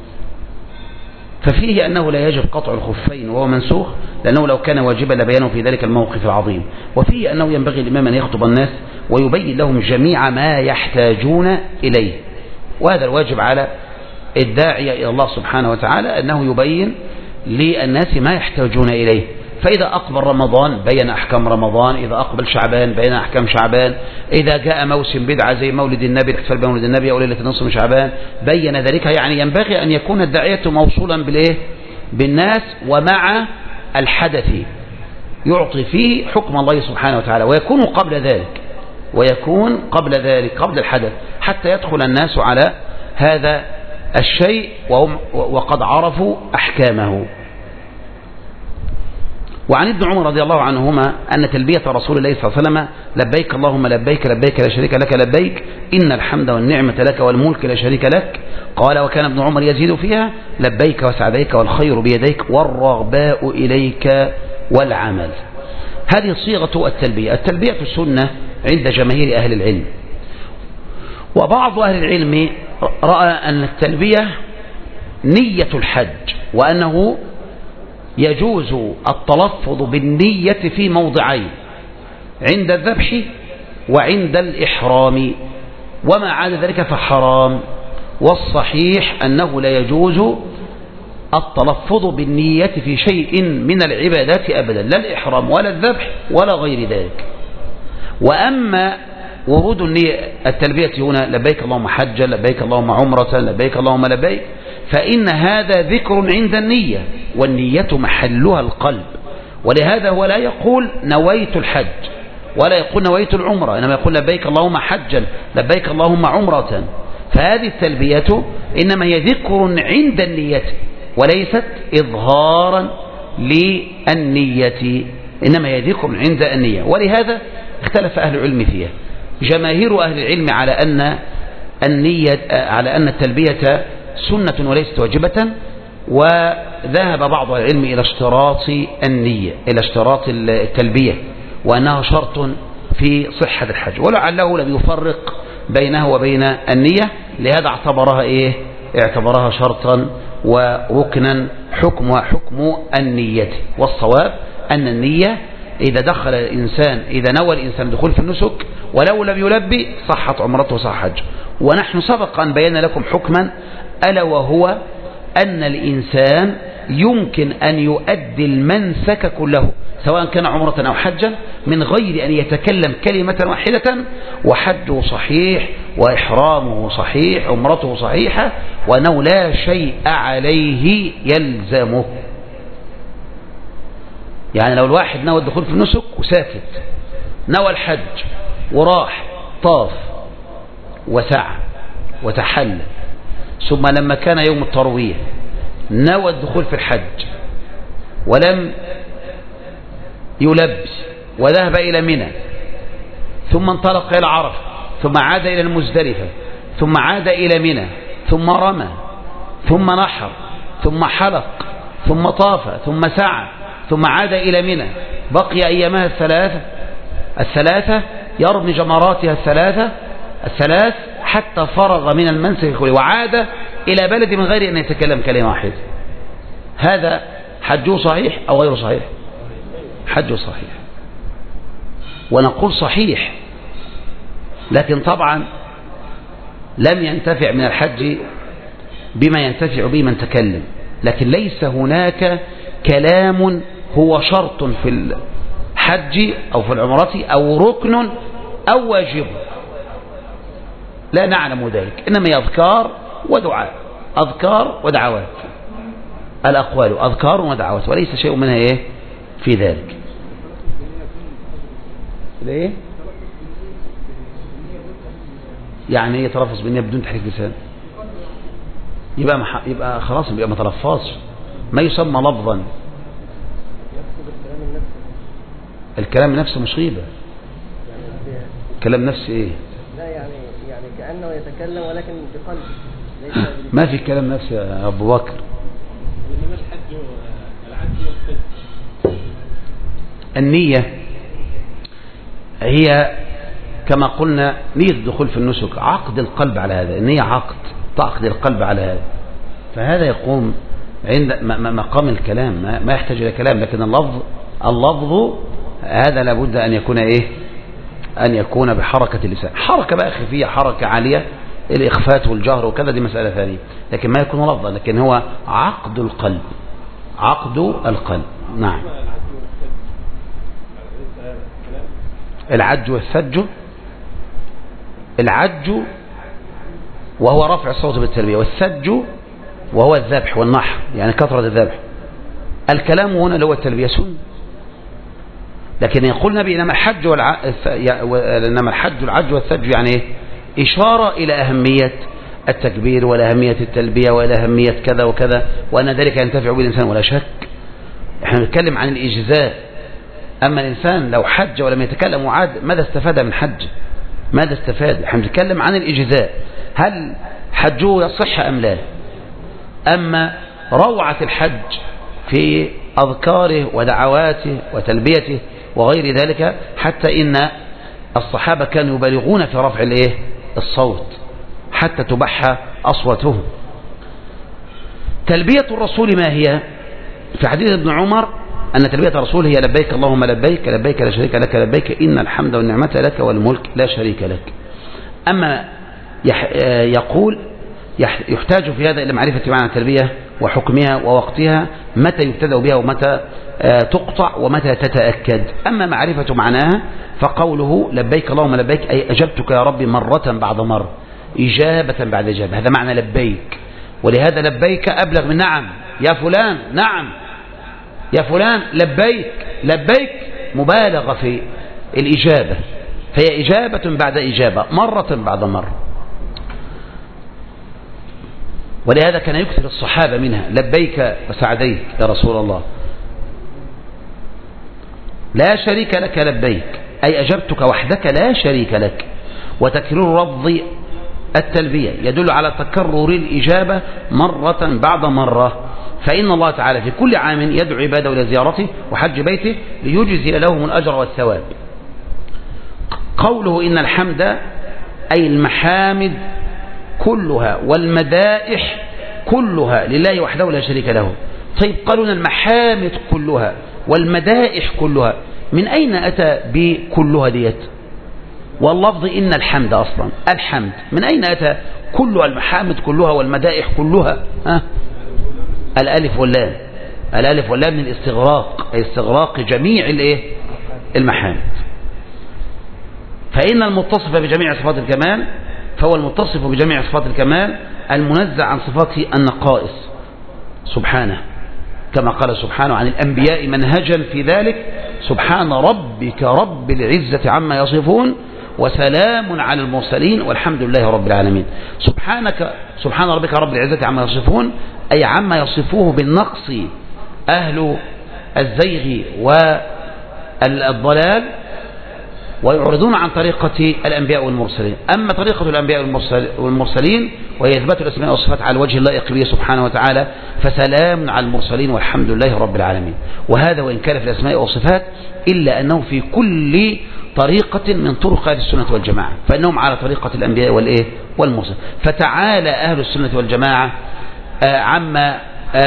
ففيه أنه لا يجب قطع الخفين وهو منسوخ، لأنه لو كان واجبا لبيانه في ذلك الموقف العظيم. وفيه أنه ينبغي الإمام أن يخطب الناس ويبين لهم جميع ما يحتاجون إليه، وهذا الواجب على الداعية إلى الله سبحانه وتعالى، أنه يبين للناس ما يحتاجون إليه. فإذا أقبل رمضان بين أحكام رمضان، إذا أقبل شعبان بين أحكام شعبان، إذا جاء موسم بدعة زي مولد النبي، الاحتفال بمولد النبي أو ليلة نصف من شعبان بين ذلك. يعني ينبغي أن يكون الداعية موصولا بالناس ومع الحدث، يعطي فيه حكم الله سبحانه وتعالى، ويكون قبل ذلك قبل الحدث، حتى يدخل الناس على هذا الشيء وقد عرفوا أحكامه. وعن ابن عمر رضي الله عنهما أن تلبية رسول الله صلى الله عليه وسلم: لبيك اللهم لبيك لبيك لا شريك لك لبيك إن الحمد والنعمة لك والملك لا شريك لك. قال: وكان ابن عمر يزيد فيها: لبيك وسعديك والخير بيديك والرغباء إليك والعمل. هذه صيغة التلبية. التلبية سنة عند جماهير أهل العلم، وبعض أهل العلم رأى أن التلبية نية الحج، وأنه يجوز التلفظ بالنية في موضعين: عند الذبح وعند الإحرام، وما عاد ذلك فحرام. والصحيح أنه لا يجوز التلفظ بالنية في شيء من العبادات أبدا، لا الإحرام ولا الذبح ولا غير ذلك. وأما ورود التلبية هنا: لبيك اللهم حجا، لبيك اللهم عمرة، لبيك اللهم لبيك، فإن هذا ذكر عند النية، والنية محلها القلب. ولهذا هو لا يقول نويت الحج ولا يقول نويت العمرة، إنما يقول لبيك اللهم حجا، لبيك اللهم عمرة. فهذه التلبية إنما هي ذكر عند النية وليست إظهارا للنية، إنما هي ذكر عند النية. ولهذا اختلف أهل العلم فيها. جماهير أهل العلم على أن أن التلبية سنة وليست واجبة، وذهب بعض العلم إلى اشتراط النية، إلى اشتراط التلبية، وأنها شرط في صحة الحج، ولعله لم يفرق بينه وبين النية، لهذا اعتبرها شرطا وركنا حكم النية. والصواب أن النية إذا نوى الإنسان دخول في النسك ولو لم يلبي صحت عمرته وصح حج. ونحن سبق أن بينا لكم حكما، ألا وهو أن الإنسان يمكن أن يؤدي المنسك كله سواء كان عمرة أو حجا من غير أن يتكلم كلمة واحدة، وحجه صحيح وإحرامه صحيح، عمرته صحيحة، وأنه لا شيء عليه يلزمه. يعني لو الواحد نوى الدخول في النسك وساكت، نوى الحج وراح طاف وسعى وتحلل، ثم لما كان يوم التروية نوى الدخول في الحج ولم يلبس وذهب إلى منى، ثم انطلق إلى عرفة، ثم عاد إلى المزدلفة، ثم عاد إلى منى، ثم رمى، ثم نحر، ثم حلق، ثم طاف، ثم سعى، ثم عاد إلى منى، بقي أيامها الثلاثة يرمي جمراتها الثلاث حتى فرغ من المنسك كله، وعاد إلى بلد من غير أن يتكلم كلمة واحدة. هذا حجه صحيح أو غير صحيح؟ حجه صحيح، ونقول صحيح، لكن طبعا لم ينتفع من الحج بما ينتفع به من تكلم، لكن ليس هناك كلام هو شرط في الحج أو في العمرة أو ركن أو واجب، لا نعلم ذلك، إنما أذكار ودعاء، أذكار ودعوات، الأقوال أذكار ودعوات، وليس شيء منها في ذلك. ليه؟ يعني يتلفظ بالنية بدون تحريك لسان، يبقى خلاص، يبقى ما تلفظش، ما يسمى لفظا. الكلام نفسه مش غيبة. كلام نفسه ايه؟ لا يعني كأنه يتكلم ولكن بقلب. ما في كلام نفسه يا ابو بكر. النية هي كما قلنا نية الدخول في النسك، عقد القلب على هذا، النية تعقد القلب على هذا، فهذا يقوم عند مقام الكلام، ما يحتاج إلى كلام، لكن اللفظ هذا لابد أن يكون أن يكون بحركة اللسان، حركة بقى خفية، حركة عالية، الإخفات والجهر وكذا دي مسألة ثانية، لكن ما يكون لفظا، لكن هو عقد القلب. نعم. العج والثج، العج وهو رفع الصوت بالتلبية، والثج وهو الذبح والنحر، يعني كثرة الذبح. الكلام هنا اللي هو التلبية سنة، لكن يقول النبي إنما الحج العج والثج يعني إشارة إلى أهمية التكبير ولا أهمية التلبية ولا أهمية كذا وكذا، وأن ذلك ينتفع به الإنسان ولا شك. احنا نتكلم عن الإجزاء، أما الإنسان لو حج ولم يتكلم وعاد ماذا استفاد من حج؟ ماذا استفاد؟ احنا نتكلم عن الإجزاء، هل حجه يصح أم لا؟ أما روعة الحج في أذكاره ودعواته وتلبيته وغير ذلك، حتى إن الصحابة كانوا يبالغون في رفع الصوت حتى تبحى أصواتهم. تلبية الرسول ما هي؟ في حديث ابن عمر أن تلبية الرسول هي لبيك اللهم لبيك، لبيك لا شريك لك لبيك، إن الحمد والنعمة لك والملك لا شريك لك. أما يقول يحتاج في هذا إلى معرفة معنى التلبية وحكمها ووقتها، متى يبتدأ بها ومتى تقطع ومتى تتأكد. أما معرفة معناها فقوله لبيك اللهم لبيك أي أجبتك يا ربي مرة بعد مرة، إجابة بعد إجابة، هذا معنى لبيك. ولهذا لبيك أبلغ من نعم يا فلان، نعم يا فلان لبيك، لبيك مبالغة في الإجابة، فهي إجابة بعد إجابة، مرة بعد مرة. ولهذا كان يكثر الصحابة منها لبيك وسعديك يا رسول الله، لا شريك لك لبيك أي أجبتك وحدك لا شريك لك. وتكرير التلبية يدل على تكرر الإجابة مرة بعد مرة. فإن الله تعالى في كل عام يدعو عباده إلى زيارته وحج بيته ليجزي لهم الأجر والثواب. قوله إن الحمد أي المحامد كلها والمدائح كلها لله وحده لا شريك له. طيب قالوا إن المحامد كلها والمدائح كلها، من أين أتى بكلها ديت؟ واللفظ إن الحمد أصلا الحمد من أين أتى؟ كلها المحامد كلها والمدائح كلها الألف واللام، الألف واللام من الاستغراق، أي استغراق جميع المحامد. فإن المتصف بجميع صفات الكمال فهو المتصف بجميع صفات الكمال المنزع عن صفاته النقائص سبحانه، كما قال سبحانه عن الأنبياء منهجا في ذلك: سبحان ربك رب العزة عما يصفون وسلام على المرسلين والحمد لله رب العالمين. سبحان ربك رب العزة عما يصفون أي عما يصفوه بالنقص أهل الزيغ والضلال ويعرضون عن طريقة الأنبياء والمرسلين. أما طريقة الأنبياء والمرسلين وهي إثبات الأسماء والصفات على الوجه اللائق به سبحانه وتعالى، فسلام على المرسلين والحمد لله رب العالمين. وهذا وإن كان في الأسماء والصفات إلا أنه في كل طريقة من طرق أهل السنة والجماعة، فإنهم على طريقة الأنبياء والمرسلين. فتعالى أهل السنة والجماعة عما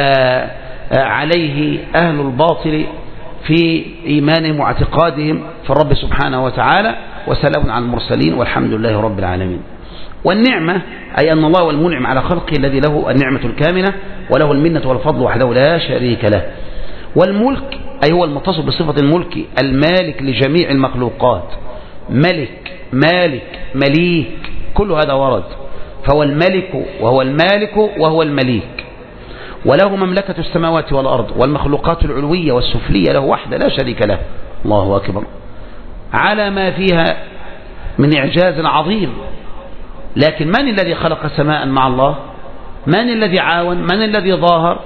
عليه أهل الباطل في إيمانهم واعتقادهم في الرب سبحانه وتعالى، وسلام على المرسلين والحمد لله رب العالمين. والنعمة أي أن الله هو المنعم على خلقه الذي له النعمة الكاملة وله المنة والفضل وحده لا شريك له. والملك أي هو المتصف بصفة الملك المالك لجميع المخلوقات، ملك مالك مليك كل هذا ورد، فهو الملك وهو المالك وهو المليك، وله مملكة السماوات والأرض والمخلوقات العلوية والسفلية له وحده لا شريك له. الله أكبر على ما فيها من إعجاز عظيم. لكن من الذي خلق سماء مع الله؟ من الذي عاون؟ من الذي ظاهر؟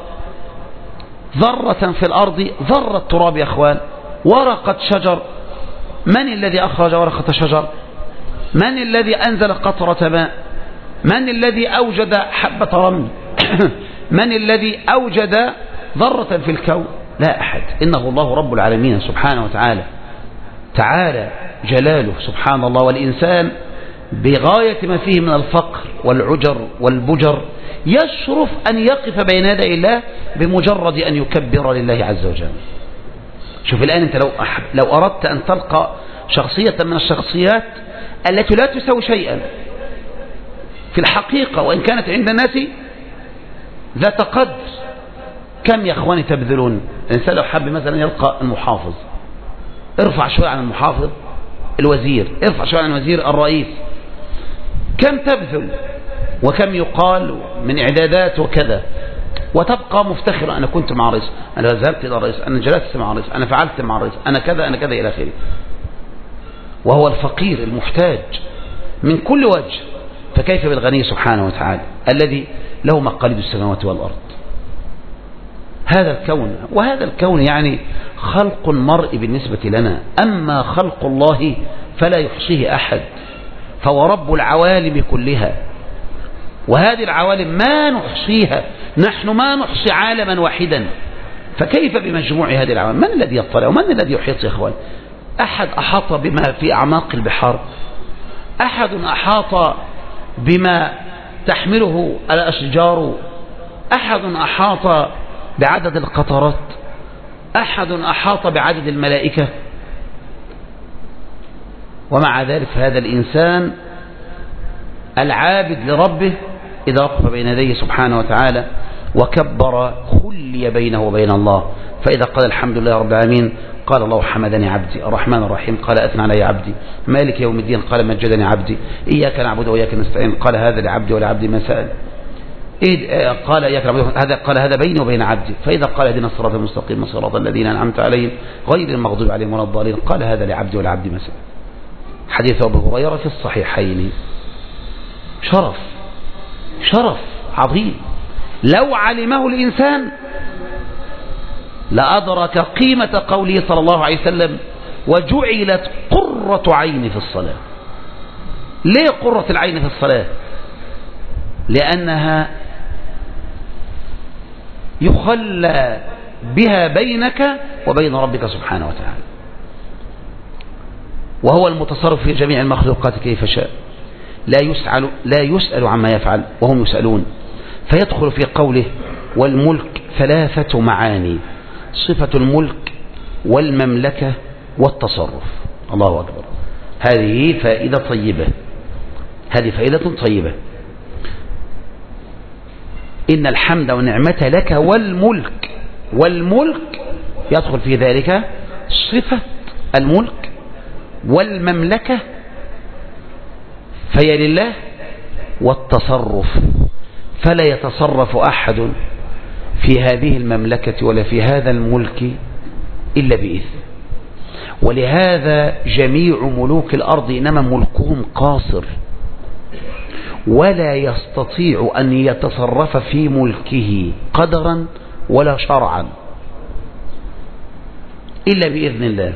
ذرة في الأرض، ذرة تراب يا أخوان، ورقة شجر، من الذي أخرج ورقة شجر؟ من الذي أنزل قطرة ماء؟ من الذي أوجد حبة رمل؟ من الذي أوجد ذرة في الكون؟ لا أحد، إنه الله رب العالمين سبحانه وتعالى، تعالى جلاله سبحان الله. والإنسان بغاية ما فيه من الفقر والعجر والبجر يشرف أن يقف بين يدي الله بمجرد أن يكبر لله عز وجل. شوف الآن أنت لو أردت أن تلقى شخصية من الشخصيات التي لا تسوي شيئا في الحقيقة وإن كانت عند الناس ذات قدر، كم يا أخواني تبذلون؟ الإنسان لو حب مثلا يلقى المحافظ، ارفع شوية عن المحافظ، الوزير ارفع شوية عن الوزير، الرئيس، كم تبذل وكم يقال من إعدادات وكذا، وتبقى مفتخرا: أنا كنت مع الرئيس، أنا ذهبت إلى الرئيس، أنا جلست مع الرئيس، أنا فعلت مع الرئيس، أنا كذا أنا كذا إلى آخره. وهو الفقير المحتاج من كل وجه، فكيف بالغني سبحانه وتعالى الذي له مقاليد السماوات والأرض؟ هذا الكون، وهذا الكون يعني خلق المرء بالنسبة لنا، أما خلق الله فلا يحصيه أحد، فهو رب العوالم كلها، وهذه العوالم ما نحصيها، نحن ما نحصي عالما واحدا، فكيف بمجموع هذه العوالم؟ من الذي يطلع ومن الذي يحيط يا إخوان؟ أحد أحاط بما في أعماق البحار؟ أحد أحاط بما تحمله الأشجار؟ أحد أحاط بعدد القطرات؟ أحد أحاط بعدد الملائكة؟ ومع ذلك هذا الإنسان العابد لربه إذا وقف بين يديه سبحانه وتعالى وكبر خلي بينه وبين الله، فإذا قال الحمد لله رب العالمين قال: الله حمدني عبدي، الرحمن الرحيم قال: أثنى علي عبدي، مالك يوم الدين قال: مجدني عبدي، إياك نعبد وإياك نستعين قال: هذا لعبدي ولعبدي ما سأل، قال: إياك نعبد، هذا قال: هذا بيني وبين عبدي، فإذا قال: اهدنا الصراط المستقيم صراط الذين أنعمت عليهم غير المغضوب عليهم ولا الضالين قال: هذا لعبدي ولعبدي ما سأل. حديث أبي هريرة في الصحيحين. شرف عظيم لو علمه الإنسان لأدرك قيمة قوله صلى الله عليه وسلم: وجعلت قرة عيني في الصلاة. ليه قرة العين في الصلاة؟ لأنها يخلى بها بينك وبين ربك سبحانه وتعالى، وهو المتصرف في جميع المخلوقات كيف شاء، لا يسأل عما يفعل وهم يسألون. فيدخل في قوله والملك ثلاثة معاني: صفة الملك والمملكة والتصرف. الله أكبر. هذه فائدة طيبة، هذه فائدة طيبة. إن الحمد والنعمة لك والملك، والملك يدخل في ذلك صفة الملك والمملكة فهي لله، والتصرف فلا يتصرف أحد في هذه المملكة ولا في هذا الملك إلا بإذن. ولهذا جميع ملوك الأرض إنما ملكهم قاصر، ولا يستطيع أن يتصرف في ملكه قدرا ولا شرعا إلا بإذن الله.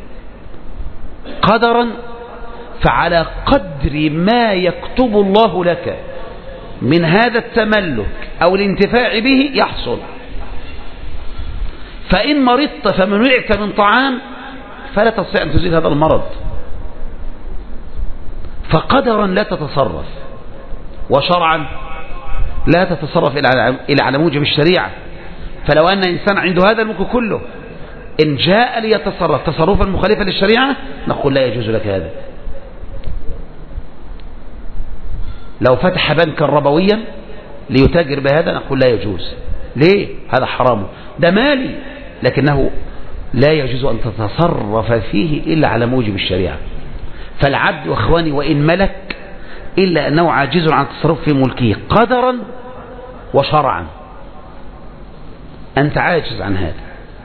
قدرا فعلى قدر ما يكتب الله لك من هذا التملك أو الانتفاع به يحصل. فإن مرضت فمنعت من طعام فلا تستطيع أن تزيل هذا المرض، فقدرا لا تتصرف، وشرعا لا تتصرف إلى على موجب الشريعة. فلو أن إنسان عنده هذا الملك كله إن جاء ليتصرف تصرفا مخالفا للشريعة نقول لا يجوز لك هذا. لو فتح بنكا ربويا ليتاجر بهذا نقول لا يجوز. ليه؟ هذا حرام، ده مالي، لكنه لا يجوز أن تتصرف فيه إلا على موجب الشريعة. فالعبد واخواني وإن ملك إلا أنه عاجز عن التصرف في ملكه قدرا وشرعا، أنت عاجز عن هذا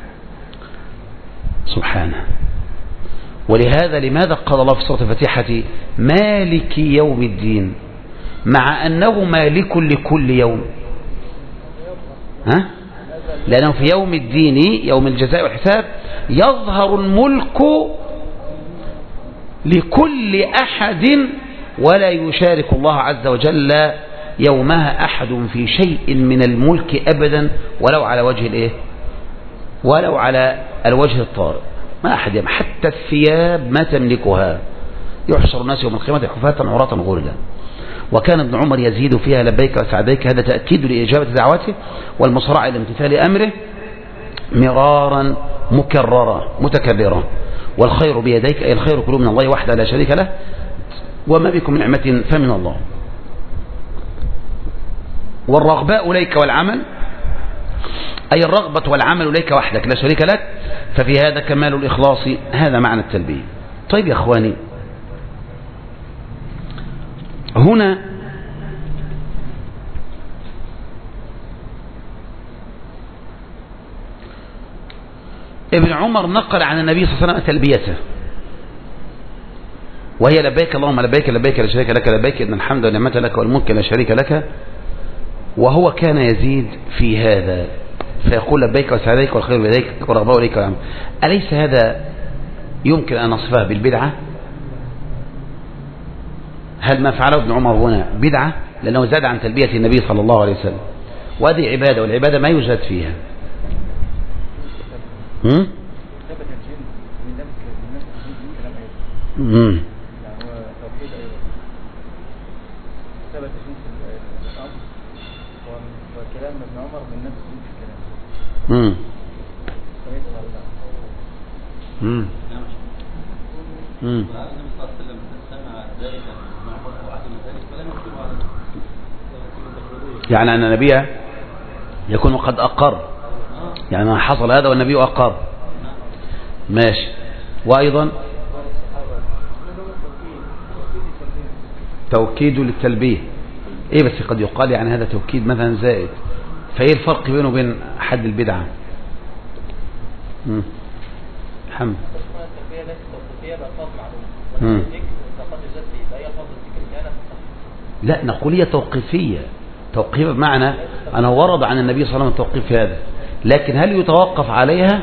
سبحانه. ولهذا لماذا قال الله في سورة الفاتحة مالك يوم الدين مع أنه مالك لكل يوم؟ لأنه في يوم الدين يوم الجزاء والحساب يظهر الملك لكل أحد ولا يشارك الله عز وجل يومها أحد في شيء من الملك أبدا، ولو على وجه الإيه؟ ولو على الوجه الطارئ. ما أحد يوم، حتى الثياب ما تملكها. يحشر الناس يوم القيامة حفاة عراة غرلا. وكان ابن عمر يزيد فيها لبيك وسعديك، هذا تأكيد لإجابة دعوته والمصارعة إلى امتثال أمره مرارا مكررا متكررا. والخير بيديك، أي الخير كله من الله وحده لا شريك له، وما بكم من نعمة فمن الله. والرغباء إليك والعمل، أي الرغبة والعمل إليك وحدك لا شريك لك، ففي هذا كمال الإخلاص. هذا معنى التلبية. طيب يا أخواني، هنا ابن عمر نقل عن النبي صلى الله عليه وسلم تلبيته، وهي لبيك اللهم لبيك لبيك لا شريك لك لبيك إن الحمد والنعمة لك والملك لا شريك لك. وهو كان يزيد في هذا فيقول لبيك وسعديك والخير بيديك والرغباء إليك والعمل. أليس هذا يمكن أن نصفه بالبدعة؟ هل ما فعله ابن عمر هنا بدعة؟ لأنه زاد عن تلبية النبي صلى الله عليه وسلم، وهذه عبادة، والعبادة ما يزاد فيها. وكلام ابن عمر من نفس الكلام. يعني أن النبي يكون قد أقر، يعني حصل هذا والنبي أقر، ماشي. وأيضا توكيد للتلبية، إيه بس قد يقال يعني هذا توكيد مثلا زائد، فإيه الفرق بينه وبين حد البدعة؟ حمد لا نقول هي توقيفية، توقيف بمعنى أنا ورد عن النبي صلى الله عليه وسلم التوقيف في هذا، لكن هل يتوقف عليها؟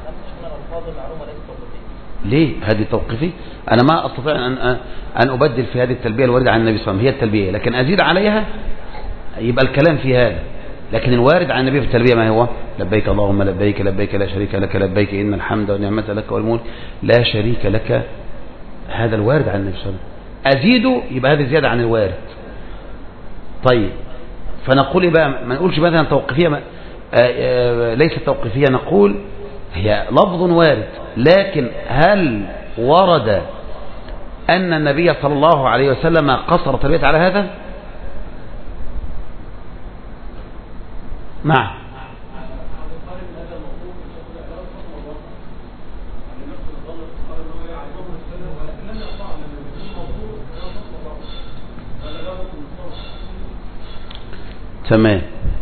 ليه هذه توقيفية؟ أنا ما أستطيع أن أبدل في هذه التلبية الواردة عن النبي صلى الله عليه وسلم، هي التلبية، لكن أزيد عليها يبقى الكلام في هذا. لكن الوارد عن النبي في التلبية ما هو؟ لبيك اللهم لبيك لبيك لا شريك لك لبيك إن الحمد والنعمة لك والملك لا شريك لك. هذا الوارد عن النبي صلى الله عليه وسلم. أزيده يبقى هذا زيادة عن الوارد. طيب فنقول بقى ما نقولش مثلا توقيفية ليست توقيفية، نقول هي لفظ وارد، لكن هل ورد أن النبي صلى الله عليه وسلم قصر تربية على هذا؟ نعم. تمام.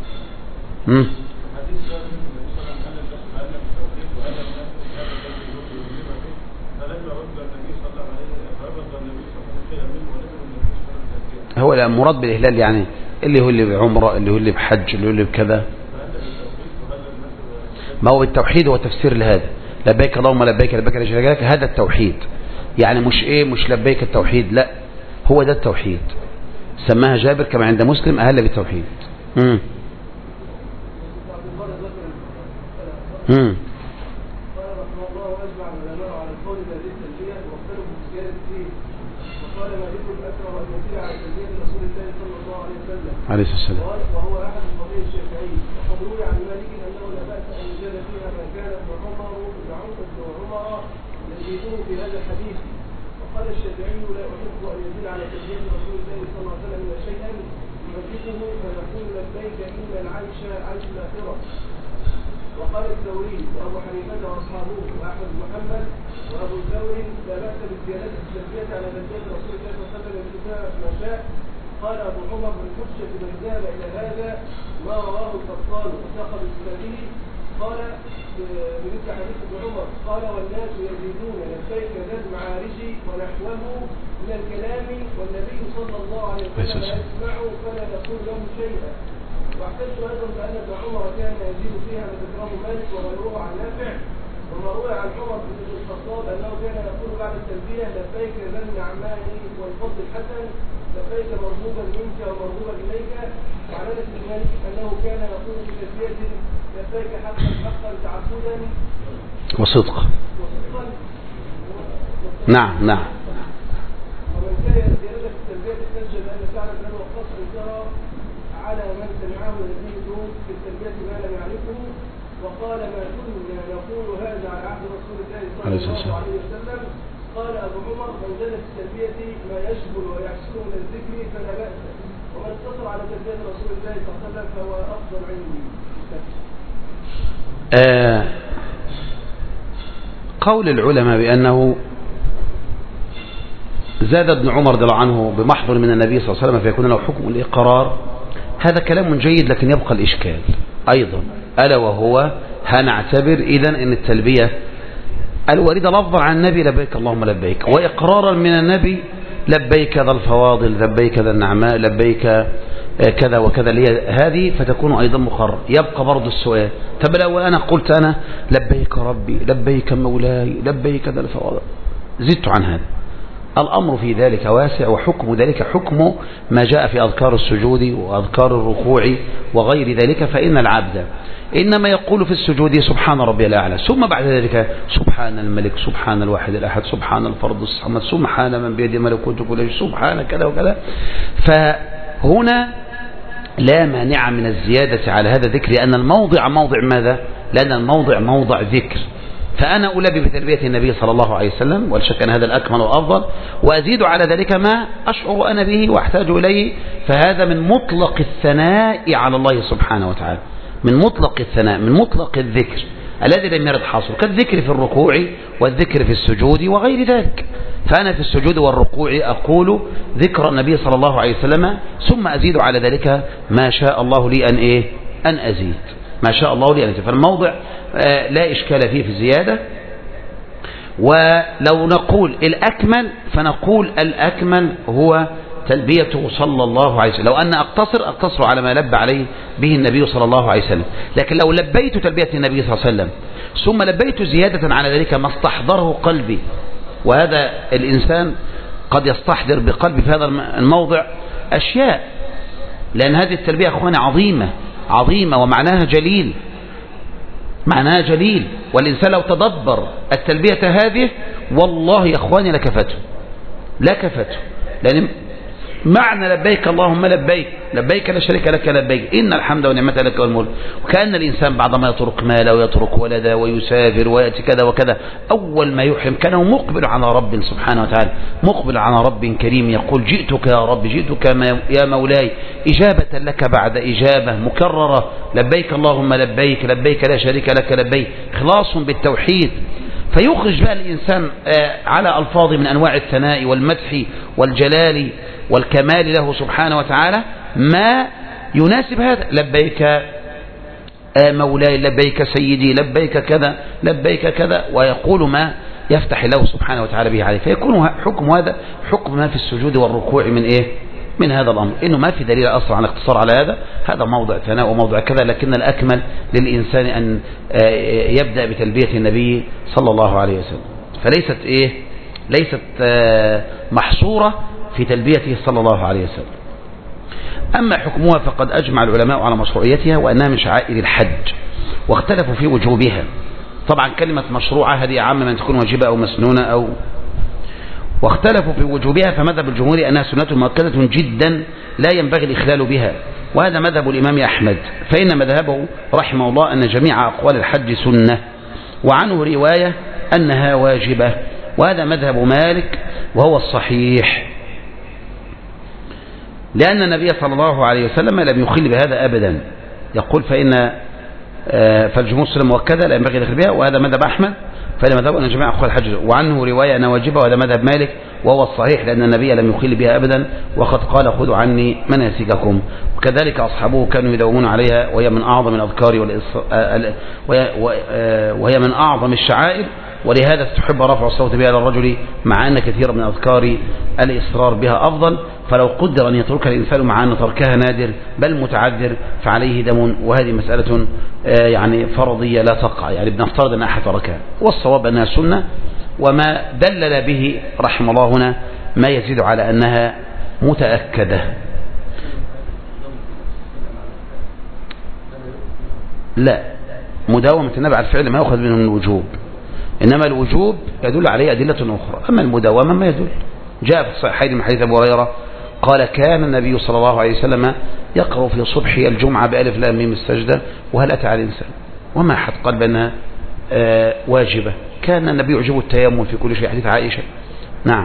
هو المراد بالإهلال يعني اللي هو اللي بعمرة، اللي هو اللي بحج، اللي هو اللي بكذا. ما هو التوحيد هو تفسير لهذا. لبيك اللهم لبيك لبيك لا شريك لك، هذا التوحيد. يعني مش لبيك التوحيد، لا هو ده التوحيد. سماها جابر كما عند مسلم أهل بالتوحيد. عليه السلام. وهو أحد الفقيه الشافعي. وقد روي عن مالك أنه لا بأس أن يزاد فيها ما كان ابن عمر يزيدون في هذا الحديث. وقال الشافعي لا أحب أن يزيد على تلبية رسول الله صلى الله عليه وسلم شيئا يمسكه فنقول لبيك إن العيش عيش الآخرة. وقال الثوري وأبو حنيفة وأصحابه وأحمد بن محمد وأبو ثور لا بأس بزيادة التلبية على تلبية رسول الله صلى الله عليه وسلم ما شاء. قال أبو عمر من حجة من ذهب إلى هذا ما رواه القطان وساق بسنده. قال بمثل حديث ابن عمر قال والناس يزيدون لبيك ذا المعارج ونحوه من الكلام والنبي صلى الله عليه وسلم لا يسمع فلا يقول له شيئا. واحتجت أيضا بأن ابن عمر كان يزيد فيها ما ذكره مالك وغيره عن نافع. وما روى عن عمر بن الخطاب أنه كان يقول بعد التلبية لبيك ذا النعمان والفضل الحسن لبيك مرغوبا منك ومرغوبا إليك. وعن أنس بن مالك أنه كان يقول في تلبية لبيك حقا حقا تعبدا وصدقا. نعم. ومن كان زيادة في التلبية تسجل أن سعد بن وقاص جرى على من سمعه يزيد في التلبية ما لم يعرفه. وقال ما كنا نقول هذا على عهد رسول الله صلى الله عليه وسلم. قال أبو عمر من زاد في التلبية ما يشمل ويحسن من الذكر فلا بأس. ومن اقتصر على تلبية رسول الله صلى الله عليه وسلم فهو أفضل عندي. قول العلماء بأنه زاد ابن عمر رضي الله عنه بمحضر من النبي صلى الله عليه وسلم فيكون له حكم الإقرار، هذا كلام جيد، لكن يبقى الإشكال أيضا، ألا وهو هنعتبر إذن أن التلبية الواردة لفظا عن النبي لبيك اللهم لبيك، وإقرارا من النبي لبيك ذا الفواضل لبيك ذا النعماء لبيك كذا وكذا، هذه فتكون أيضا مقرر. يبقى برضو السؤال، طب لو أنا قلت أنا لبيك ربي لبيك مولاي لبيك ذا الفواضل، زدت عن هذا، الأمر في ذلك واسع، وحكم ذلك حكم ما جاء في أذكار السجود وأذكار الركوع وغير ذلك. فإن العبد إنما يقول في السجود سبحان ربي الأعلى، ثم بعد ذلك سبحان الملك سبحان الواحد الأحد سبحان الفرد الصمد سبحان من بيده ملكوت كل شيء سبحان كذا وكذا. فهنا لا مانع من الزيادة على هذا الذكر، لأن الموضع موضع ماذا؟ لأن الموضع موضع ذكر. فأنا ألبي بتربية النبي صلى الله عليه وسلم، ولا شك أن هذا الأكمل والأفضل، وأزيد على ذلك ما أشعر أنا به وأحتاج إليه، فهذا من مطلق الثناء على الله سبحانه وتعالى، من مطلق الثناء، من مطلق الذكر الذي لم يرد حصر، كالذكر في الركوع والذكر في السجود وغير ذلك. فأنا في السجود والركوع أقول ذكر النبي صلى الله عليه وسلم، ثم أزيد على ذلك ما شاء الله لي أن أزيد، ما شاء الله لي أن أزيد. فالموضع لا إشكال فيه في الزيادة. ولو نقول الأكمل فنقول الأكمل هو تلبيته صلى الله عليه وسلم. لو أن أقتصر على ما لبى عليه به النبي صلى الله عليه وسلم، لكن لو لبيت تلبية النبي صلى الله عليه وسلم ثم لبيت زيادة على ذلك ما استحضره قلبي، وهذا الإنسان قد يستحضر بقلبه في هذا الموضع أشياء لأن هذه التلبية يا أخواني عظيمة عظيمة ومعناها جليل، معناها جليل. والإنسان لو تدبر التلبية هذه والله يا أخواني لكفته، لأن معنى لبيك اللهم لبيك، لبيك لا شريك لك لبيك، إن الحمد والنعمة لك والملك. وكأن الإنسان بعدما يترك ماله ويترك ولده ويسافر ويأتي كذا وكذا، أول ما يحرم كان مقبل على رب سبحانه وتعالى، مقبل على رب كريم، يقول جئتك يا رب، جئتك يا مولاي، إجابة لك بعد إجابة مكررة، لبيك اللهم لبيك، لبيك لا شريك لك لبيك، إخلاص بالتوحيد. فيخرج بقى الإنسان على ألفاظ من أنواع الثناء والمدح والجلال والكمال له سبحانه وتعالى ما يناسب هذا، لبيك مولاي، لبيك سيدي، لبيك كذا، لبيك كذا، ويقول ما يفتح الله سبحانه وتعالى به عليه. فيكون حكم هذا حكم ما في السجود والركوع من إيه؟ من هذا الأمر، إنه ما في دليل أصلا عن اقتصار على هذا موضع ثناء وموضع كذا، لكن الأكمل للإنسان أن يبدأ بتلبية النبي صلى الله عليه وسلم، فليست إيه؟ ليست محصورة في تلبيته صلى الله عليه وسلم. أما حكمها فقد أجمع العلماء على مشروعيتها وأنها من شعائر الحج، واختلفوا في وجوبها. طبعا كلمة مشروعة هذه عامة من تكون واجبة أو مسنونة واختلفوا في وجوبها، فمذهب الجمهور أنها سنة مؤكدة جدا لا ينبغي الإخلال بها، وهذا مذهب الإمام أحمد، فإن مذهبه رحمه الله أن جميع أقوال الحج سنة، وعنه رواية أنها واجبة، وهذا مذهب مالك وهو الصحيح، لأن النبي صلى الله عليه وسلم لم يخل بهذا أبدا، يقول فالجمهور سنة مؤكدة لا ينبغي الإخلال بها، وهذا مذهب أحمد، فإن مذهب أن جميع أقوال الحج، وعنه رواية أنها واجبة، وهذا مذهب مالك وهو الصحيح، لأن النبي لم يخل بها أبدا، وقد قال خذوا عني مناسككم. وكذلك أصحابه كانوا يداومون عليها، وهي من أعظم الأذكار وهي من أعظم الشعائر، ولهذا استحب رفع الصوت بها للرجل، مع أن كثير من أذكار الإصرار بها أفضل، فلو قدر أن يتركها الإنسان مع أن تركها نادر بل متعذر فعليه دم، وهذه مسألة يعني فرضية لا تقع، يعني بنفترض أن أحد تركها، والصواب أنها سنة، وما دلل به رحمه الله هنا ما يزيد على أنها متأكدة. لا، مداومة النبي على الفعل ما يأخذ منه من الوجوب، إنما الوجوب يدل عليه أدلة أخرى، أما المداومة ما يدل. جاء في الصحيحين من حديث أبي هريرة قال كان النبي صلى الله عليه وسلم يقرأ في صبح الجمعة بألف لام ميم السجدة وهل أتى على الإنسان، وما حد قال بأنها واجبة، كان النبي يعجبه التيمم في كل شيء، حديث عائشة. نعم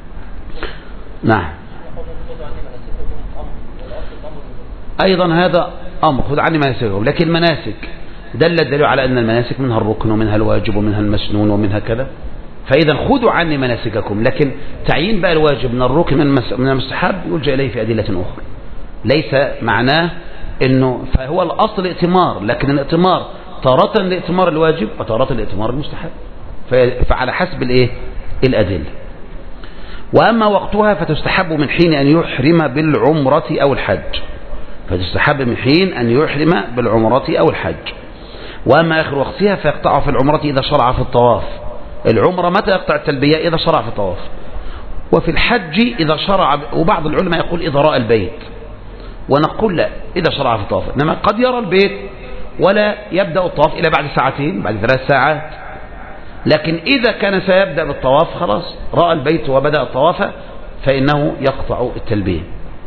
أيضا هذا أمر خذ عني مناسكهم، لكن المناسك دل الدليل على أن المناسك منها الركن ومنها الواجب ومنها المسنون ومنها كذا، فإذا خذوا عني مناسككم، لكن تعيين بقى الواجب من الركن من المستحب يرجع إليه في أدلة أخرى، ليس معناه إنه فهو الأصل ائتمار، لكن الائتمار تارة لائتمار الواجب وتارة لائتمار المستحب، فعلى حسب الأدلة. وأما وقتها فتستحب من حين أن يحرم بالعمرة أو الحج، فتستحب من حين أن يحرم بالعمرة أو الحج. وأما آخر وقتها فيقطع في العمرة إذا شرع في الطواف. العمرة متى يقطع التلبية؟ إذا شرع في الطواف. وفي الحج إذا شرع، وبعض العلماء يقول إذا رأى البيت، ونقول لا، إذا شرع في الطواف، إنما قد يرى البيت ولا يبدأ الطواف إلى بعد ساعتين، بعد 3 ساعات، لكن إذا كان سيبدأ بالطواف خلاص رأى البيت وبدأ الطواف فإنه يقطع التلبية.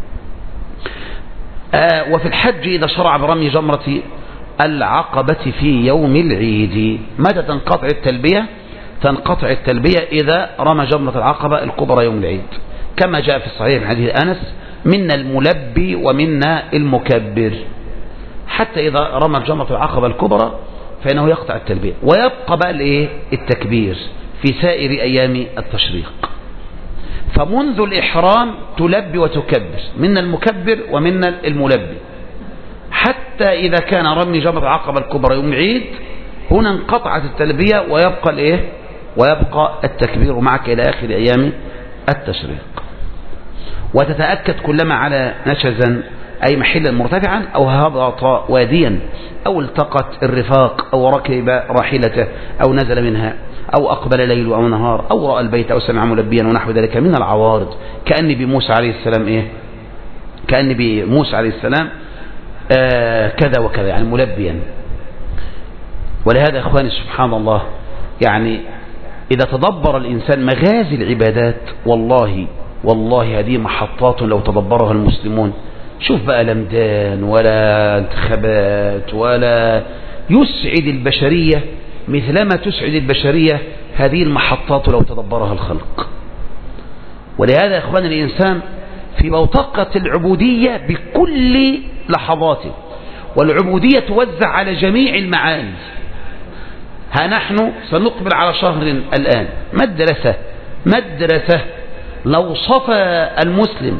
وفي الحج إذا شرع برمي جمرة العقبة في يوم العيد. متى تنقطع التلبية؟ تنقطع التلبية إذا رمى جمرة العقبة الكبرى يوم العيد، كما جاء في الصحيح من حديث أنس منا الملبي ومنا المكبر، حتى إذا رمى جمرة العقبة الكبرى فإنه يقطع التلبية، ويبقى بقى التكبير في سائر أيام التشريق. فمنذ الإحرام تلبي وتكبر، منا المكبر ومنا الملبي، حتى إذا كان رمي جمرة العقبة الكبرى يوم العيد هنا انقطعت التلبية ويبقى التكبير معك إلى آخر أيام التشريق. وتتأكد كلما على نشزا أي محلا مرتفعا أو هبط واديا أو التقت الرفاق أو ركب راحلته أو نزل منها أو أقبل ليل أو نهار أو رأى البيت أو سمع ملبيا ونحو ذلك من العوارض، كأن بموسى عليه السلام كأن بموسى عليه السلام كذا وكذا، يعني ملبيا. ولهذا يا إخواني سبحان الله، يعني إذا تدبر الإنسان مغازي العبادات، والله هذه محطات لو تدبرها المسلمون، شوف بقى لمدان ولا انتخابات ولا، يسعد البشرية مثلما تسعد البشرية هذه المحطات لو تدبرها الخلق. ولهذا يا إخواني الإنسان في بوتقة العبودية بكل لحظاته، والعبودية توزع على جميع المعاني. ها نحن سنقبل على شهر الآن، مدرسة لو صفى المسلم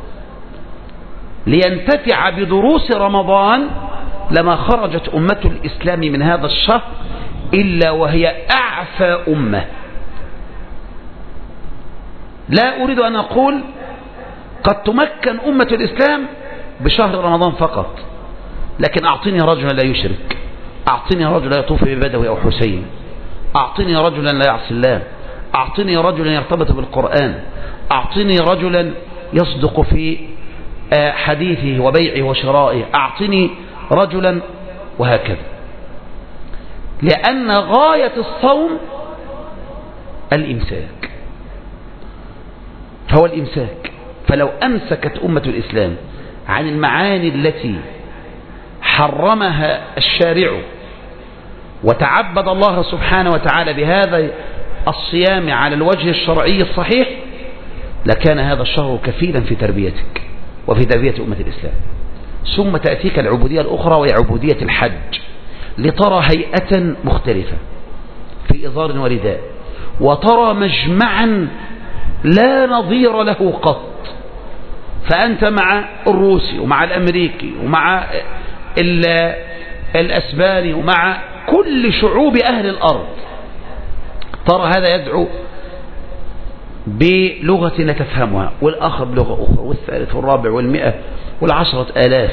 لينتفع بدروس رمضان لما خرجت أمة الإسلام من هذا الشهر إلا وهي أعفى أمة. لا أريد أن أقول قد تمكن أمة الإسلام بشهر رمضان فقط، لكن أعطني رجلا لا يشرك، أعطني رجلا يطوف ببدوي أو حسين، أعطني رجلا لا يعصي الله، أعطني رجلا يرتبط بالقرآن، أعطني رجلا يصدق في حديثه وبيعه وشرائه، أعطني رجلا، وهكذا. لأن غاية الصوم الإمساك، هو الإمساك. فلو أمسكت أمة الإسلام عن المعاني التي حرمها الشارع وتعبد الله سبحانه وتعالى بهذا الصيام على الوجه الشرعي الصحيح، لكان هذا الشهر كفيلا في تربيتك وفي تربية أمة الإسلام. ثم تأتيك العبودية الأخرى وهي عبودية الحج، لترى هيئة مختلفة في إزار ورداء، وترى مجمعا لا نظير له قط. فأنت مع الروسي ومع الأمريكي ومع الأسباني ومع كل شعوب أهل الأرض، ترى هذا يدعو بلغة لا تفهمها، والآخر بلغة أخرى، والثالث والرابع والمئة والعشرة آلاف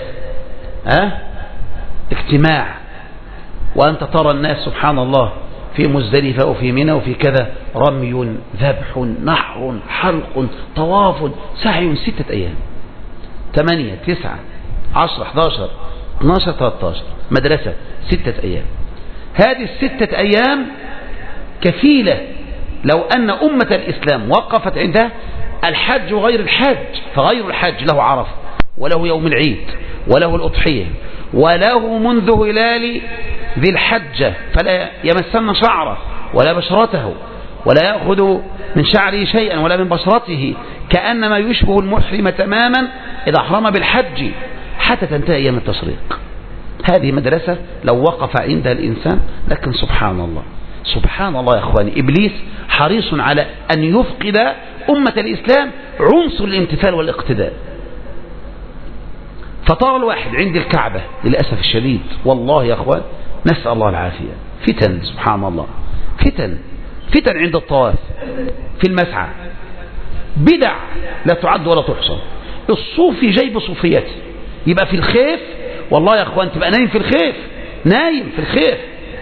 اجتماع. وأنت ترى الناس سبحان الله في مزدلفة وفي منى وفي كذا، رمي، ذبح، نحر، حلق، طواف، سعي، 6 أيام، 8 9 10 11 12 13 مدرسة، 6 أيام. هذه 6 أيام كفيلة لو أن أمة الإسلام وقفت عندها. الحج وغير الحج، فغير الحج له عرفة، وله يوم العيد، وله الأضحية، وله منذ هلال ذي الحجة فلا يمسن شعره ولا بشرته، ولا يأخذ من شعره شيئا ولا من بشرته، كأنما يشبه المحرم تماما إذا أحرم بالحج حتى تنتهي أيام التشريق. هذه مدرسة لو وقف عندها الإنسان. لكن سبحان الله، سبحان الله يا أخواني، إبليس حريص على أن يفقد أمة الإسلام عنصر الامتثال والاقتداء. فترى الواحد عند الكعبة للأسف الشديد، والله يا أخوان نسأل الله العافية، فتن سبحان الله، فتن عند الطواف، في المسعى، بدع لا تعد ولا تحصى. الصوفي جايب صوفيته، يبقى في الخيف، والله يا أخوان تبقى نايم في الخيف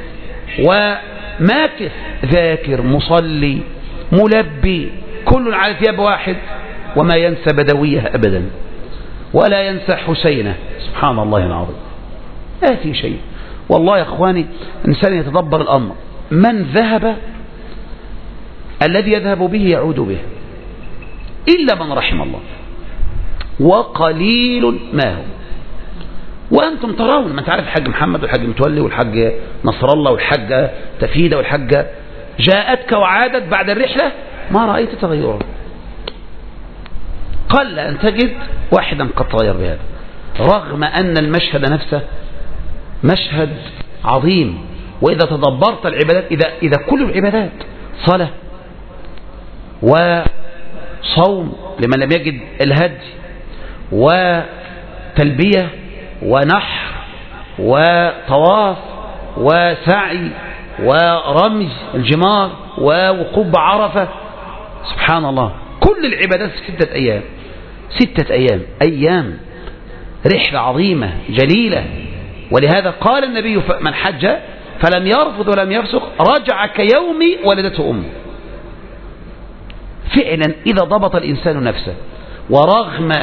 وماكث، ذاكر، مصلي، ملبي، كل على ثياب واحد، وما ينسى بدويه أبدا، ولا ينسى حسينه. سبحان الله العظيم، ما في شيء. والله يا أخواني إنسان يتدبر الأمر، من ذهب الذي يذهب به يعود به، إلا من رحم الله، وقليل ما هو. وأنتم ترون، ما تعرف الحاج محمد والحاج متولي والحاج نصر الله والحاجة تفيدة والحاجة جاءتك وعادت بعد الرحلة، ما رأيت تغيرا، قل أن تجد واحدا قد تغير بهذا، رغم أن المشهد نفسه مشهد عظيم. وإذا تدبرت العبادات، إذا كل العبادات صلاة وصوم لمن لم يجد الهدي، وتلبية ونحر وطواف وسعي ورمي الجمار ووقوف بعرفة، سبحان الله، كل العبادات في 6 أيام، 6 أيام رحلة عظيمة جليلة. ولهذا قال النبي: من حج فلم يرفض ولم يفسق رجع كيوم ولدته أمه. فعلا إذا ضبط الإنسان نفسه ورغم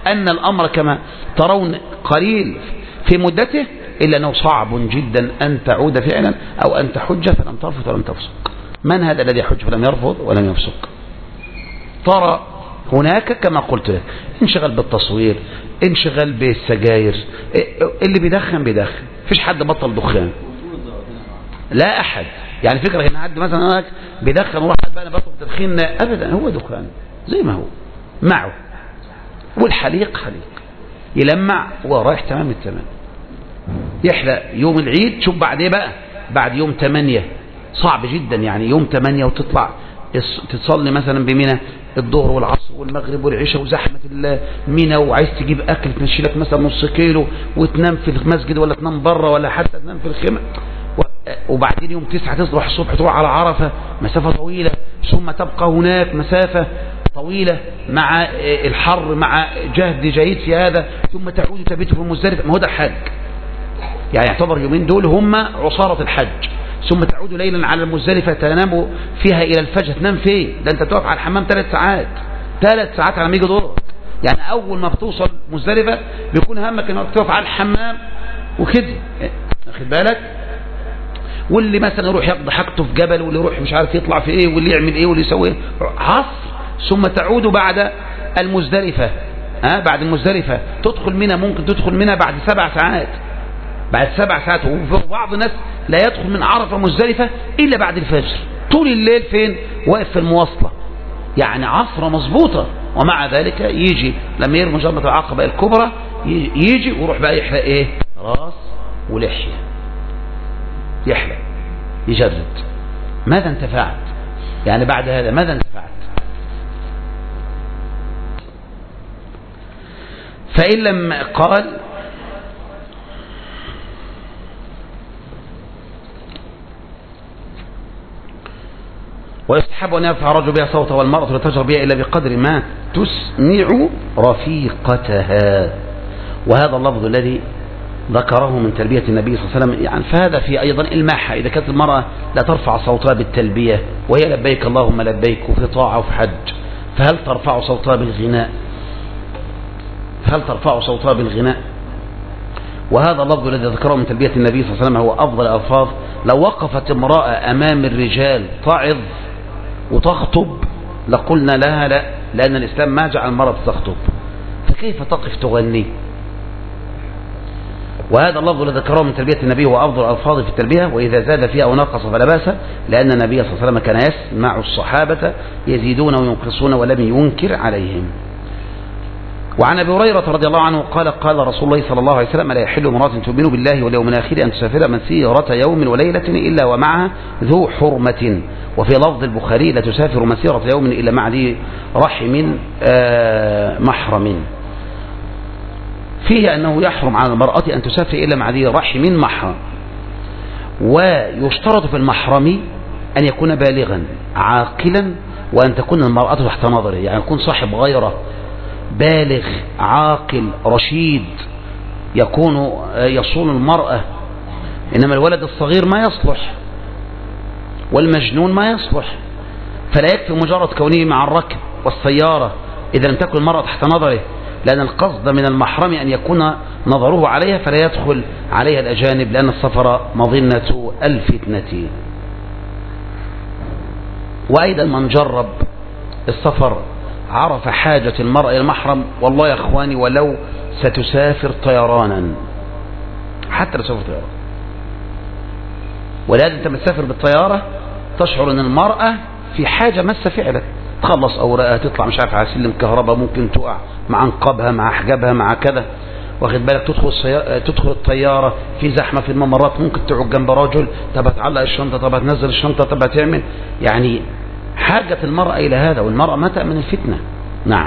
أن الأمر كما ترون قليل في مدته، إلا أنه صعب جدا أن تعود فعلا أو أن تحج فلم ترفض ولم تفسق. من هذا الذي يحج فلم يرفض ولم يفسق؟ ترى هناك كما قلت لك انشغل بالتصوير، انشغل بالسجاير، اللي بيدخن بيدخن، فيش حد بطل دخان، لا أحد. يعني فكرة ان حد مثلا هناك بيدخن وراح بقى انا بطل تدخين، ابدا، هو دخان زي ما هو معه. والحليق حليق يلمع ورايح تمام التمام، يحلق يوم العيد. شوف بعد ايه بقى؟ بعد يوم 8 صعب جدا، يعني يوم 8 وتطلع تصلي مثلا بمنى الظهر والعصر والمغرب والعشاء وزحمة المنى، وعايز تجيب اكل تمشي لك مثلا نص كيلو وتنام في المسجد ولا تنام بره ولا حتى تنام في الخيمة، وبعدين يوم 9 تصبح الصبح تروح على عرفة مسافة طويلة، ثم تبقى هناك مسافة طويلة مع الحر مع جهد جيد في هذا، ثم تعود تبيت في المزدلفة. ما هو ده حج، يعني يعتبر يومين دول هم عصارة الحج. ثم تعود ليلا على المزدلفة تنام فيها إلى الفجر. تنام فين؟ ده أنت تقف على الحمام 3 ساعات 3 ساعات على ما يجي دورك. يعني أول ما بتوصل مزدلفة بيكون همك إنك تقف على الحمام وكده، واخد بالك؟ واللي مثلا يروح يقضي حاجته في جبل، واللي يروح مش عارف يطلع في ايه، واللي يعمل ايه، واللي يسوي ايه، عصر. ثم تعود بعد المزدلفة، بعد المزدلفة تدخل منى، ممكن تدخل منى بعد 7 ساعات، بعد 7 ساعات. وبعض الناس لا يدخل من عرفة مزدلفة إلا بعد الفجر، طول الليل فين؟ واقف في المواصلة، يعني عصرة مظبوطة. ومع ذلك يجي لما يرمي جمرة العقبة الكبرى يجي ويروح بقى يحلق ايه؟ راس ولحية، يحلق يجرد. ماذا انتفعت؟ يعني بعد هذا ماذا انتفعت؟ فإن لم قال ويستحب أن يرفع الرجل بها صوته والمرأة لا تجهر بها إلا بقدر ما تسمع رفيقتها. وهذا اللفظ الذي ذكره من تلبية النبي صلى الله عليه وسلم، يعني فهذا في أيضا الماحة. إذا كانت المرأة لا ترفع صوتها بالتلبية وهي لبيك اللهم لبيك وفي طاعة وفي حج، فهل ترفع صوتها بالغناء؟ فهل ترفع صوتها بالغناء؟ وهذا اللفظ الذي ذكره من تلبية النبي صلى الله عليه وسلم هو أفضل الألفاظ. لو وقفت امرأة أمام الرجال تعظ وتخطب لقلنا لها لا، لأن الإسلام ما جعل المرأة تخطب، فكيف تقف تغني؟ وهذا اللفظ الذي ذكره من تلبية النبي هو أفضل الألفاظ في التلبية. وإذا زاد فيها أو نقص فلا بأس، لأن النبي صلى الله عليه وسلم كان يسمع الصحابة يزيدون وينقصون ولم ينكر عليهم. وعن أبي هريرة رضي الله عنه قال قال رسول الله صلى الله عليه وسلم: لا يحل امرأة تؤمن بالله واليوم الآخر أن تسافر مسيرة يوم وليلة إلا ومعها ذو حرمة. وفي لفظ البخاري: لا تسافر مسيرة يوم إلا مع ذي رحم محرم. فيه أنه يحرم على المرأة أن تسافر إلا مع ذي رحم محرم. ويشترط في المحرم أن يكون بالغا عاقلا، وأن تكون المرأة تحت نظره، يعني يكون صاحب غيره، بالغ عاقل رشيد يكون يصون المرأة. إنما الولد الصغير ما يصلح، والمجنون ما يصلح. فلا يكفي مجرد كونه مع الركب والسيارة إذا لم تكن المرأة تحت نظره، لأن القصد من المحرم أن يكون نظره عليها فلا يدخل عليها الأجانب، لأن السفر مظنة الفتنة. وأيضا من جرب السفر عرف حاجة المرأة إلى المحرم. والله يا أخواني ولو ستسافر طيرانا، حتى لو سافر طيران، ولازم أنت تسافر بالطيارة تشعر أن المرأة في حاجة مسة فعلا، تخلص أوراقها، تطلع مش عارف على سلم كهرباء، ممكن تقع مع انقابها مع حجابها مع كذا، واخد بالك؟ تدخل الطيارة في زحمة في الممرات، ممكن تقعد جنب رجل، طب هتعلق الشنطة، طب هتنزل الشنطة، طب هتعمل، يعني حاجة المرأة إلى هذا. والمرأة ما تأمن الفتنة. نعم.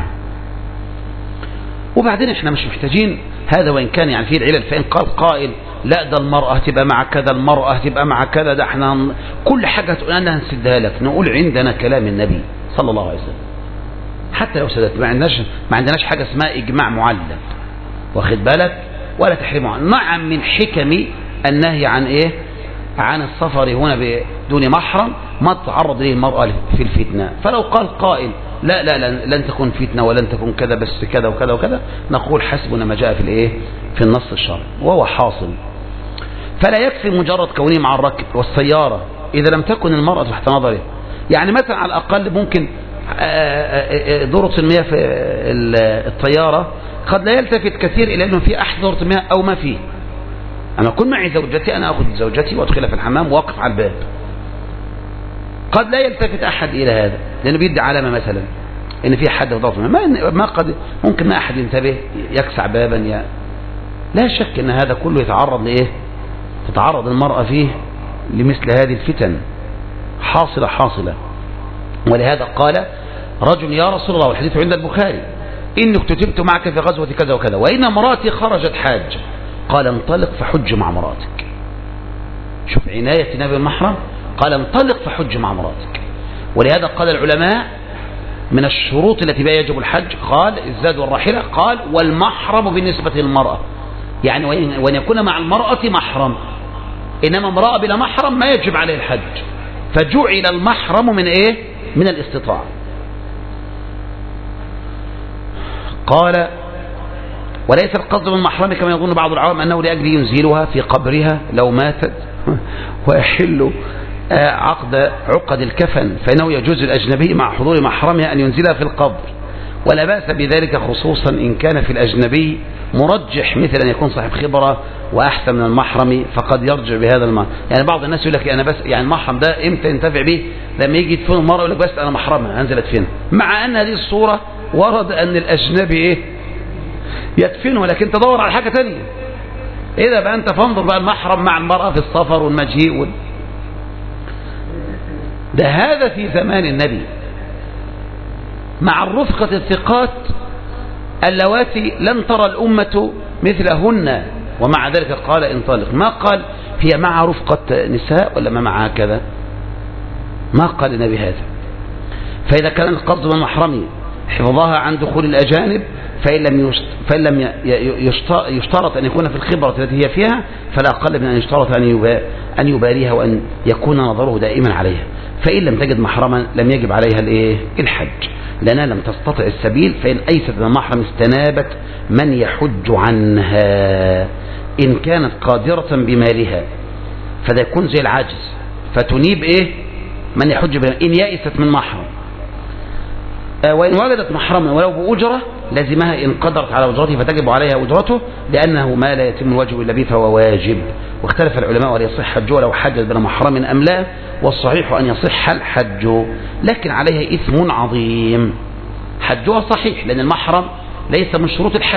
وبعدين احنا مش محتاجين هذا، وإن كان يعني فيه العلل. فإن قال قائل لا ده المرأة هتبقى مع كذا، المرأة هتبقى مع كذا، ده احنا كل حاجة تقول أنا هنسدها لك، نقول عندنا كلام النبي صلى الله عليه وسلم. حتى لو سدت ما عندناش حاجة اسمها إجماع معلل، واخد بالك؟ ولا تحريم معلل. نعم من حكم النهي عن إيه؟ عن السفر هنا بدون محرم ما تتعرض له المرأة في الفتنة. فلو قال قائل لا لا لن تكون فتنة ولن تكون كذا بس كذا وكذا وكذا، نقول حسبنا ما جاء في النص الشرعي وهو حاصل. فلا يكفي مجرد كونه مع الركب والسيارة إذا لم تكن المرأة تحت نظره. يعني مثلا على الأقل ممكن دورة المياه في الطيارة قد لا يلتفت كثير إلى أنه في أحد دورة المياه أو ما فيه. أنا أكون معي زوجتي، أنا أخذ زوجتي وأدخلها في الحمام وأقف على الباب، قد لا يلتفت أحد إلى هذا لأنه بيدي علامة مثلا إن في حد في دورة المياه، ما قد ممكن ما أحد ينتبه يكسع بابا لا شك أن هذا كله يتعرض لإيه؟ تتعرض المرأة فيه لمثل هذه الفتن حاصلة. ولهذا قال رجل يا رسول الله، والحديث عند البخاري، إني اكتتبت معك في غزوة كذا وكذا وإن امرأتي خرجت حاج، قال انطلق فحج مع مراتك. شوف عناية النبي المحرم، قال انطلق فحج مع مراتك. ولهذا قال العلماء من الشروط التي بها يجب الحج قال الزاد والراحلة، قال والمحرم بالنسبة للمرأة، يعني وأن يكون مع المرأة محرم، إنما امرأة بلا محرم ما يجب عليه الحج، فجعل المحرم من إيه؟ من الاستطاعة. قال وليس القصد من محرم كما يظن بعض العوام أنه لأجل ينزلها في قبرها لو ماتت ويحل عقد الكفن، فإنه يجوز الأجنبي مع حضور محرمها أن ينزلها في القبر، ولا بأس بذلك خصوصا إن كان في الأجنبي مرجح مثل أن يكون صاحب خبرة وأحسن من المحرم، فقد يرجع بهذا المعنى. يعني بعض الناس يقول لك أنا بس يعني المحرم ده إمتى ينتفع به؟ لما يجي يدفن المرأة يقول لك بس أنا محرمها هنزلت فين، مع أن هذه الصورة ورد أن الأجنبي إيه؟ يدفنه، ولكن تدور على حاجة تانية. إذا بقى أنت فانظر بقى المحرم مع المرأة في السفر والمجيء ده هذا في زمان النبي مع الرفقة الثقات اللواتي لم ترى الأمة مثلهن، ومع ذلك قال انطلق، ما قال هي مع رفقة نساء ولا ما معها كذا، ما قال النبي هذا. فإذا كان القصد من محرمه حفظها عن دخول الأجانب فإن لم يشترط أن يكون في الخبرة التي هي فيها، فلا أقل من أن يشترط أن يباريها وأن يكون نظره دائما عليها. فإن لم تجد محرما لم يجب عليها الحج، لأنها لم تستطع السبيل، فإن أيست من المحرم استنابت من يحج عنها إن كانت قادرة بمالها، فده يكون زي العاجز، فتنيب من يحج بمالها إن يأست من محرم. وإن وجدت محرما ولو بأجرة لازمها إن قدرت على أجرته فتجب عليها أجرته، لأنه ما لا يتم الواجب إلا به فهو واجب. واختلف العلماء هل يصح حجه لو حجت بلا محرم أم لا، والصحيح أن يصح الحج، لكن عليها إثم عظيم. حجها صحيح لأن المحرم ليس من شروط الحج،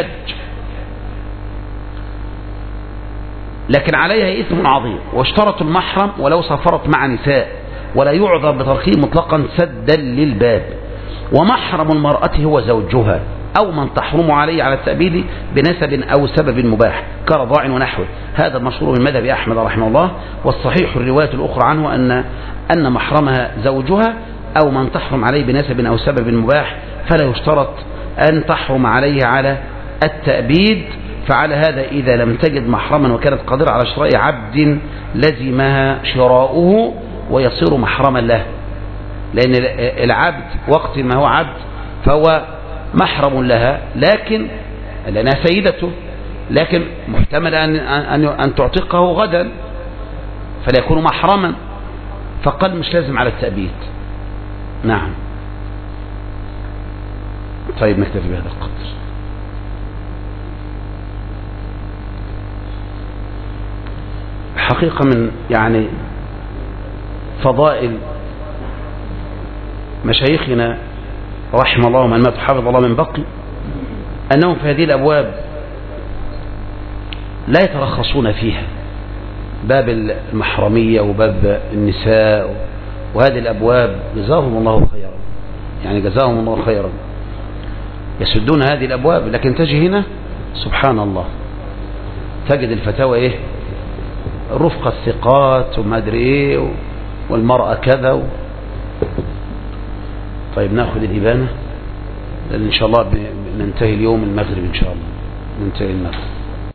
لكن عليها إثم عظيم. واشترط المحرم ولو سافرت مع نساء، ولا يعذر بتركه مطلقا سدا للباب. ومحرم المرأة هو زوجها أو من تحرم عليه على التأبيد بنسب أو سبب مباح كرضاع ونحوه. هذا المشهور من مذهب أحمد رحمه الله، والصحيح الرواية الأخرى عنه أن محرمها زوجها أو من تحرم عليه بنسب أو سبب مباح، فلا يشترط أن تحرم عليه على التأبيد. فعلى هذا إذا لم تجد محرما وكانت قادرة على شراء عبد لزمها شراؤه ويصير محرما له، لأن العبد وقت ما هو عبد فهو محرم لها، لكن لأنها سيدته، لكن محتمل أن تعتقه غدا فلا يكون محرما، فقال مش لازم على التأبيد. نعم. طيب نكتفي بهذا القدر. حقيقة من يعني فضائل مشايخنا رحم الله من مات حفظ الله من بقي أنهم في هذه الأبواب لا يترخصون فيها، باب المحرمية وباب النساء وهذه الأبواب جزاهم الله خيرا، يعني جزاهم الله خيرا، يسدون هذه الأبواب. لكن تجي هنا سبحان الله تجد الفتاوى رفقة الثقات وما أدري والمرأة كذا طيب ناخذ الإبانة، لأن إن شاء الله ننتهي اليوم المغرب، إن شاء الله ننتهي المغرب.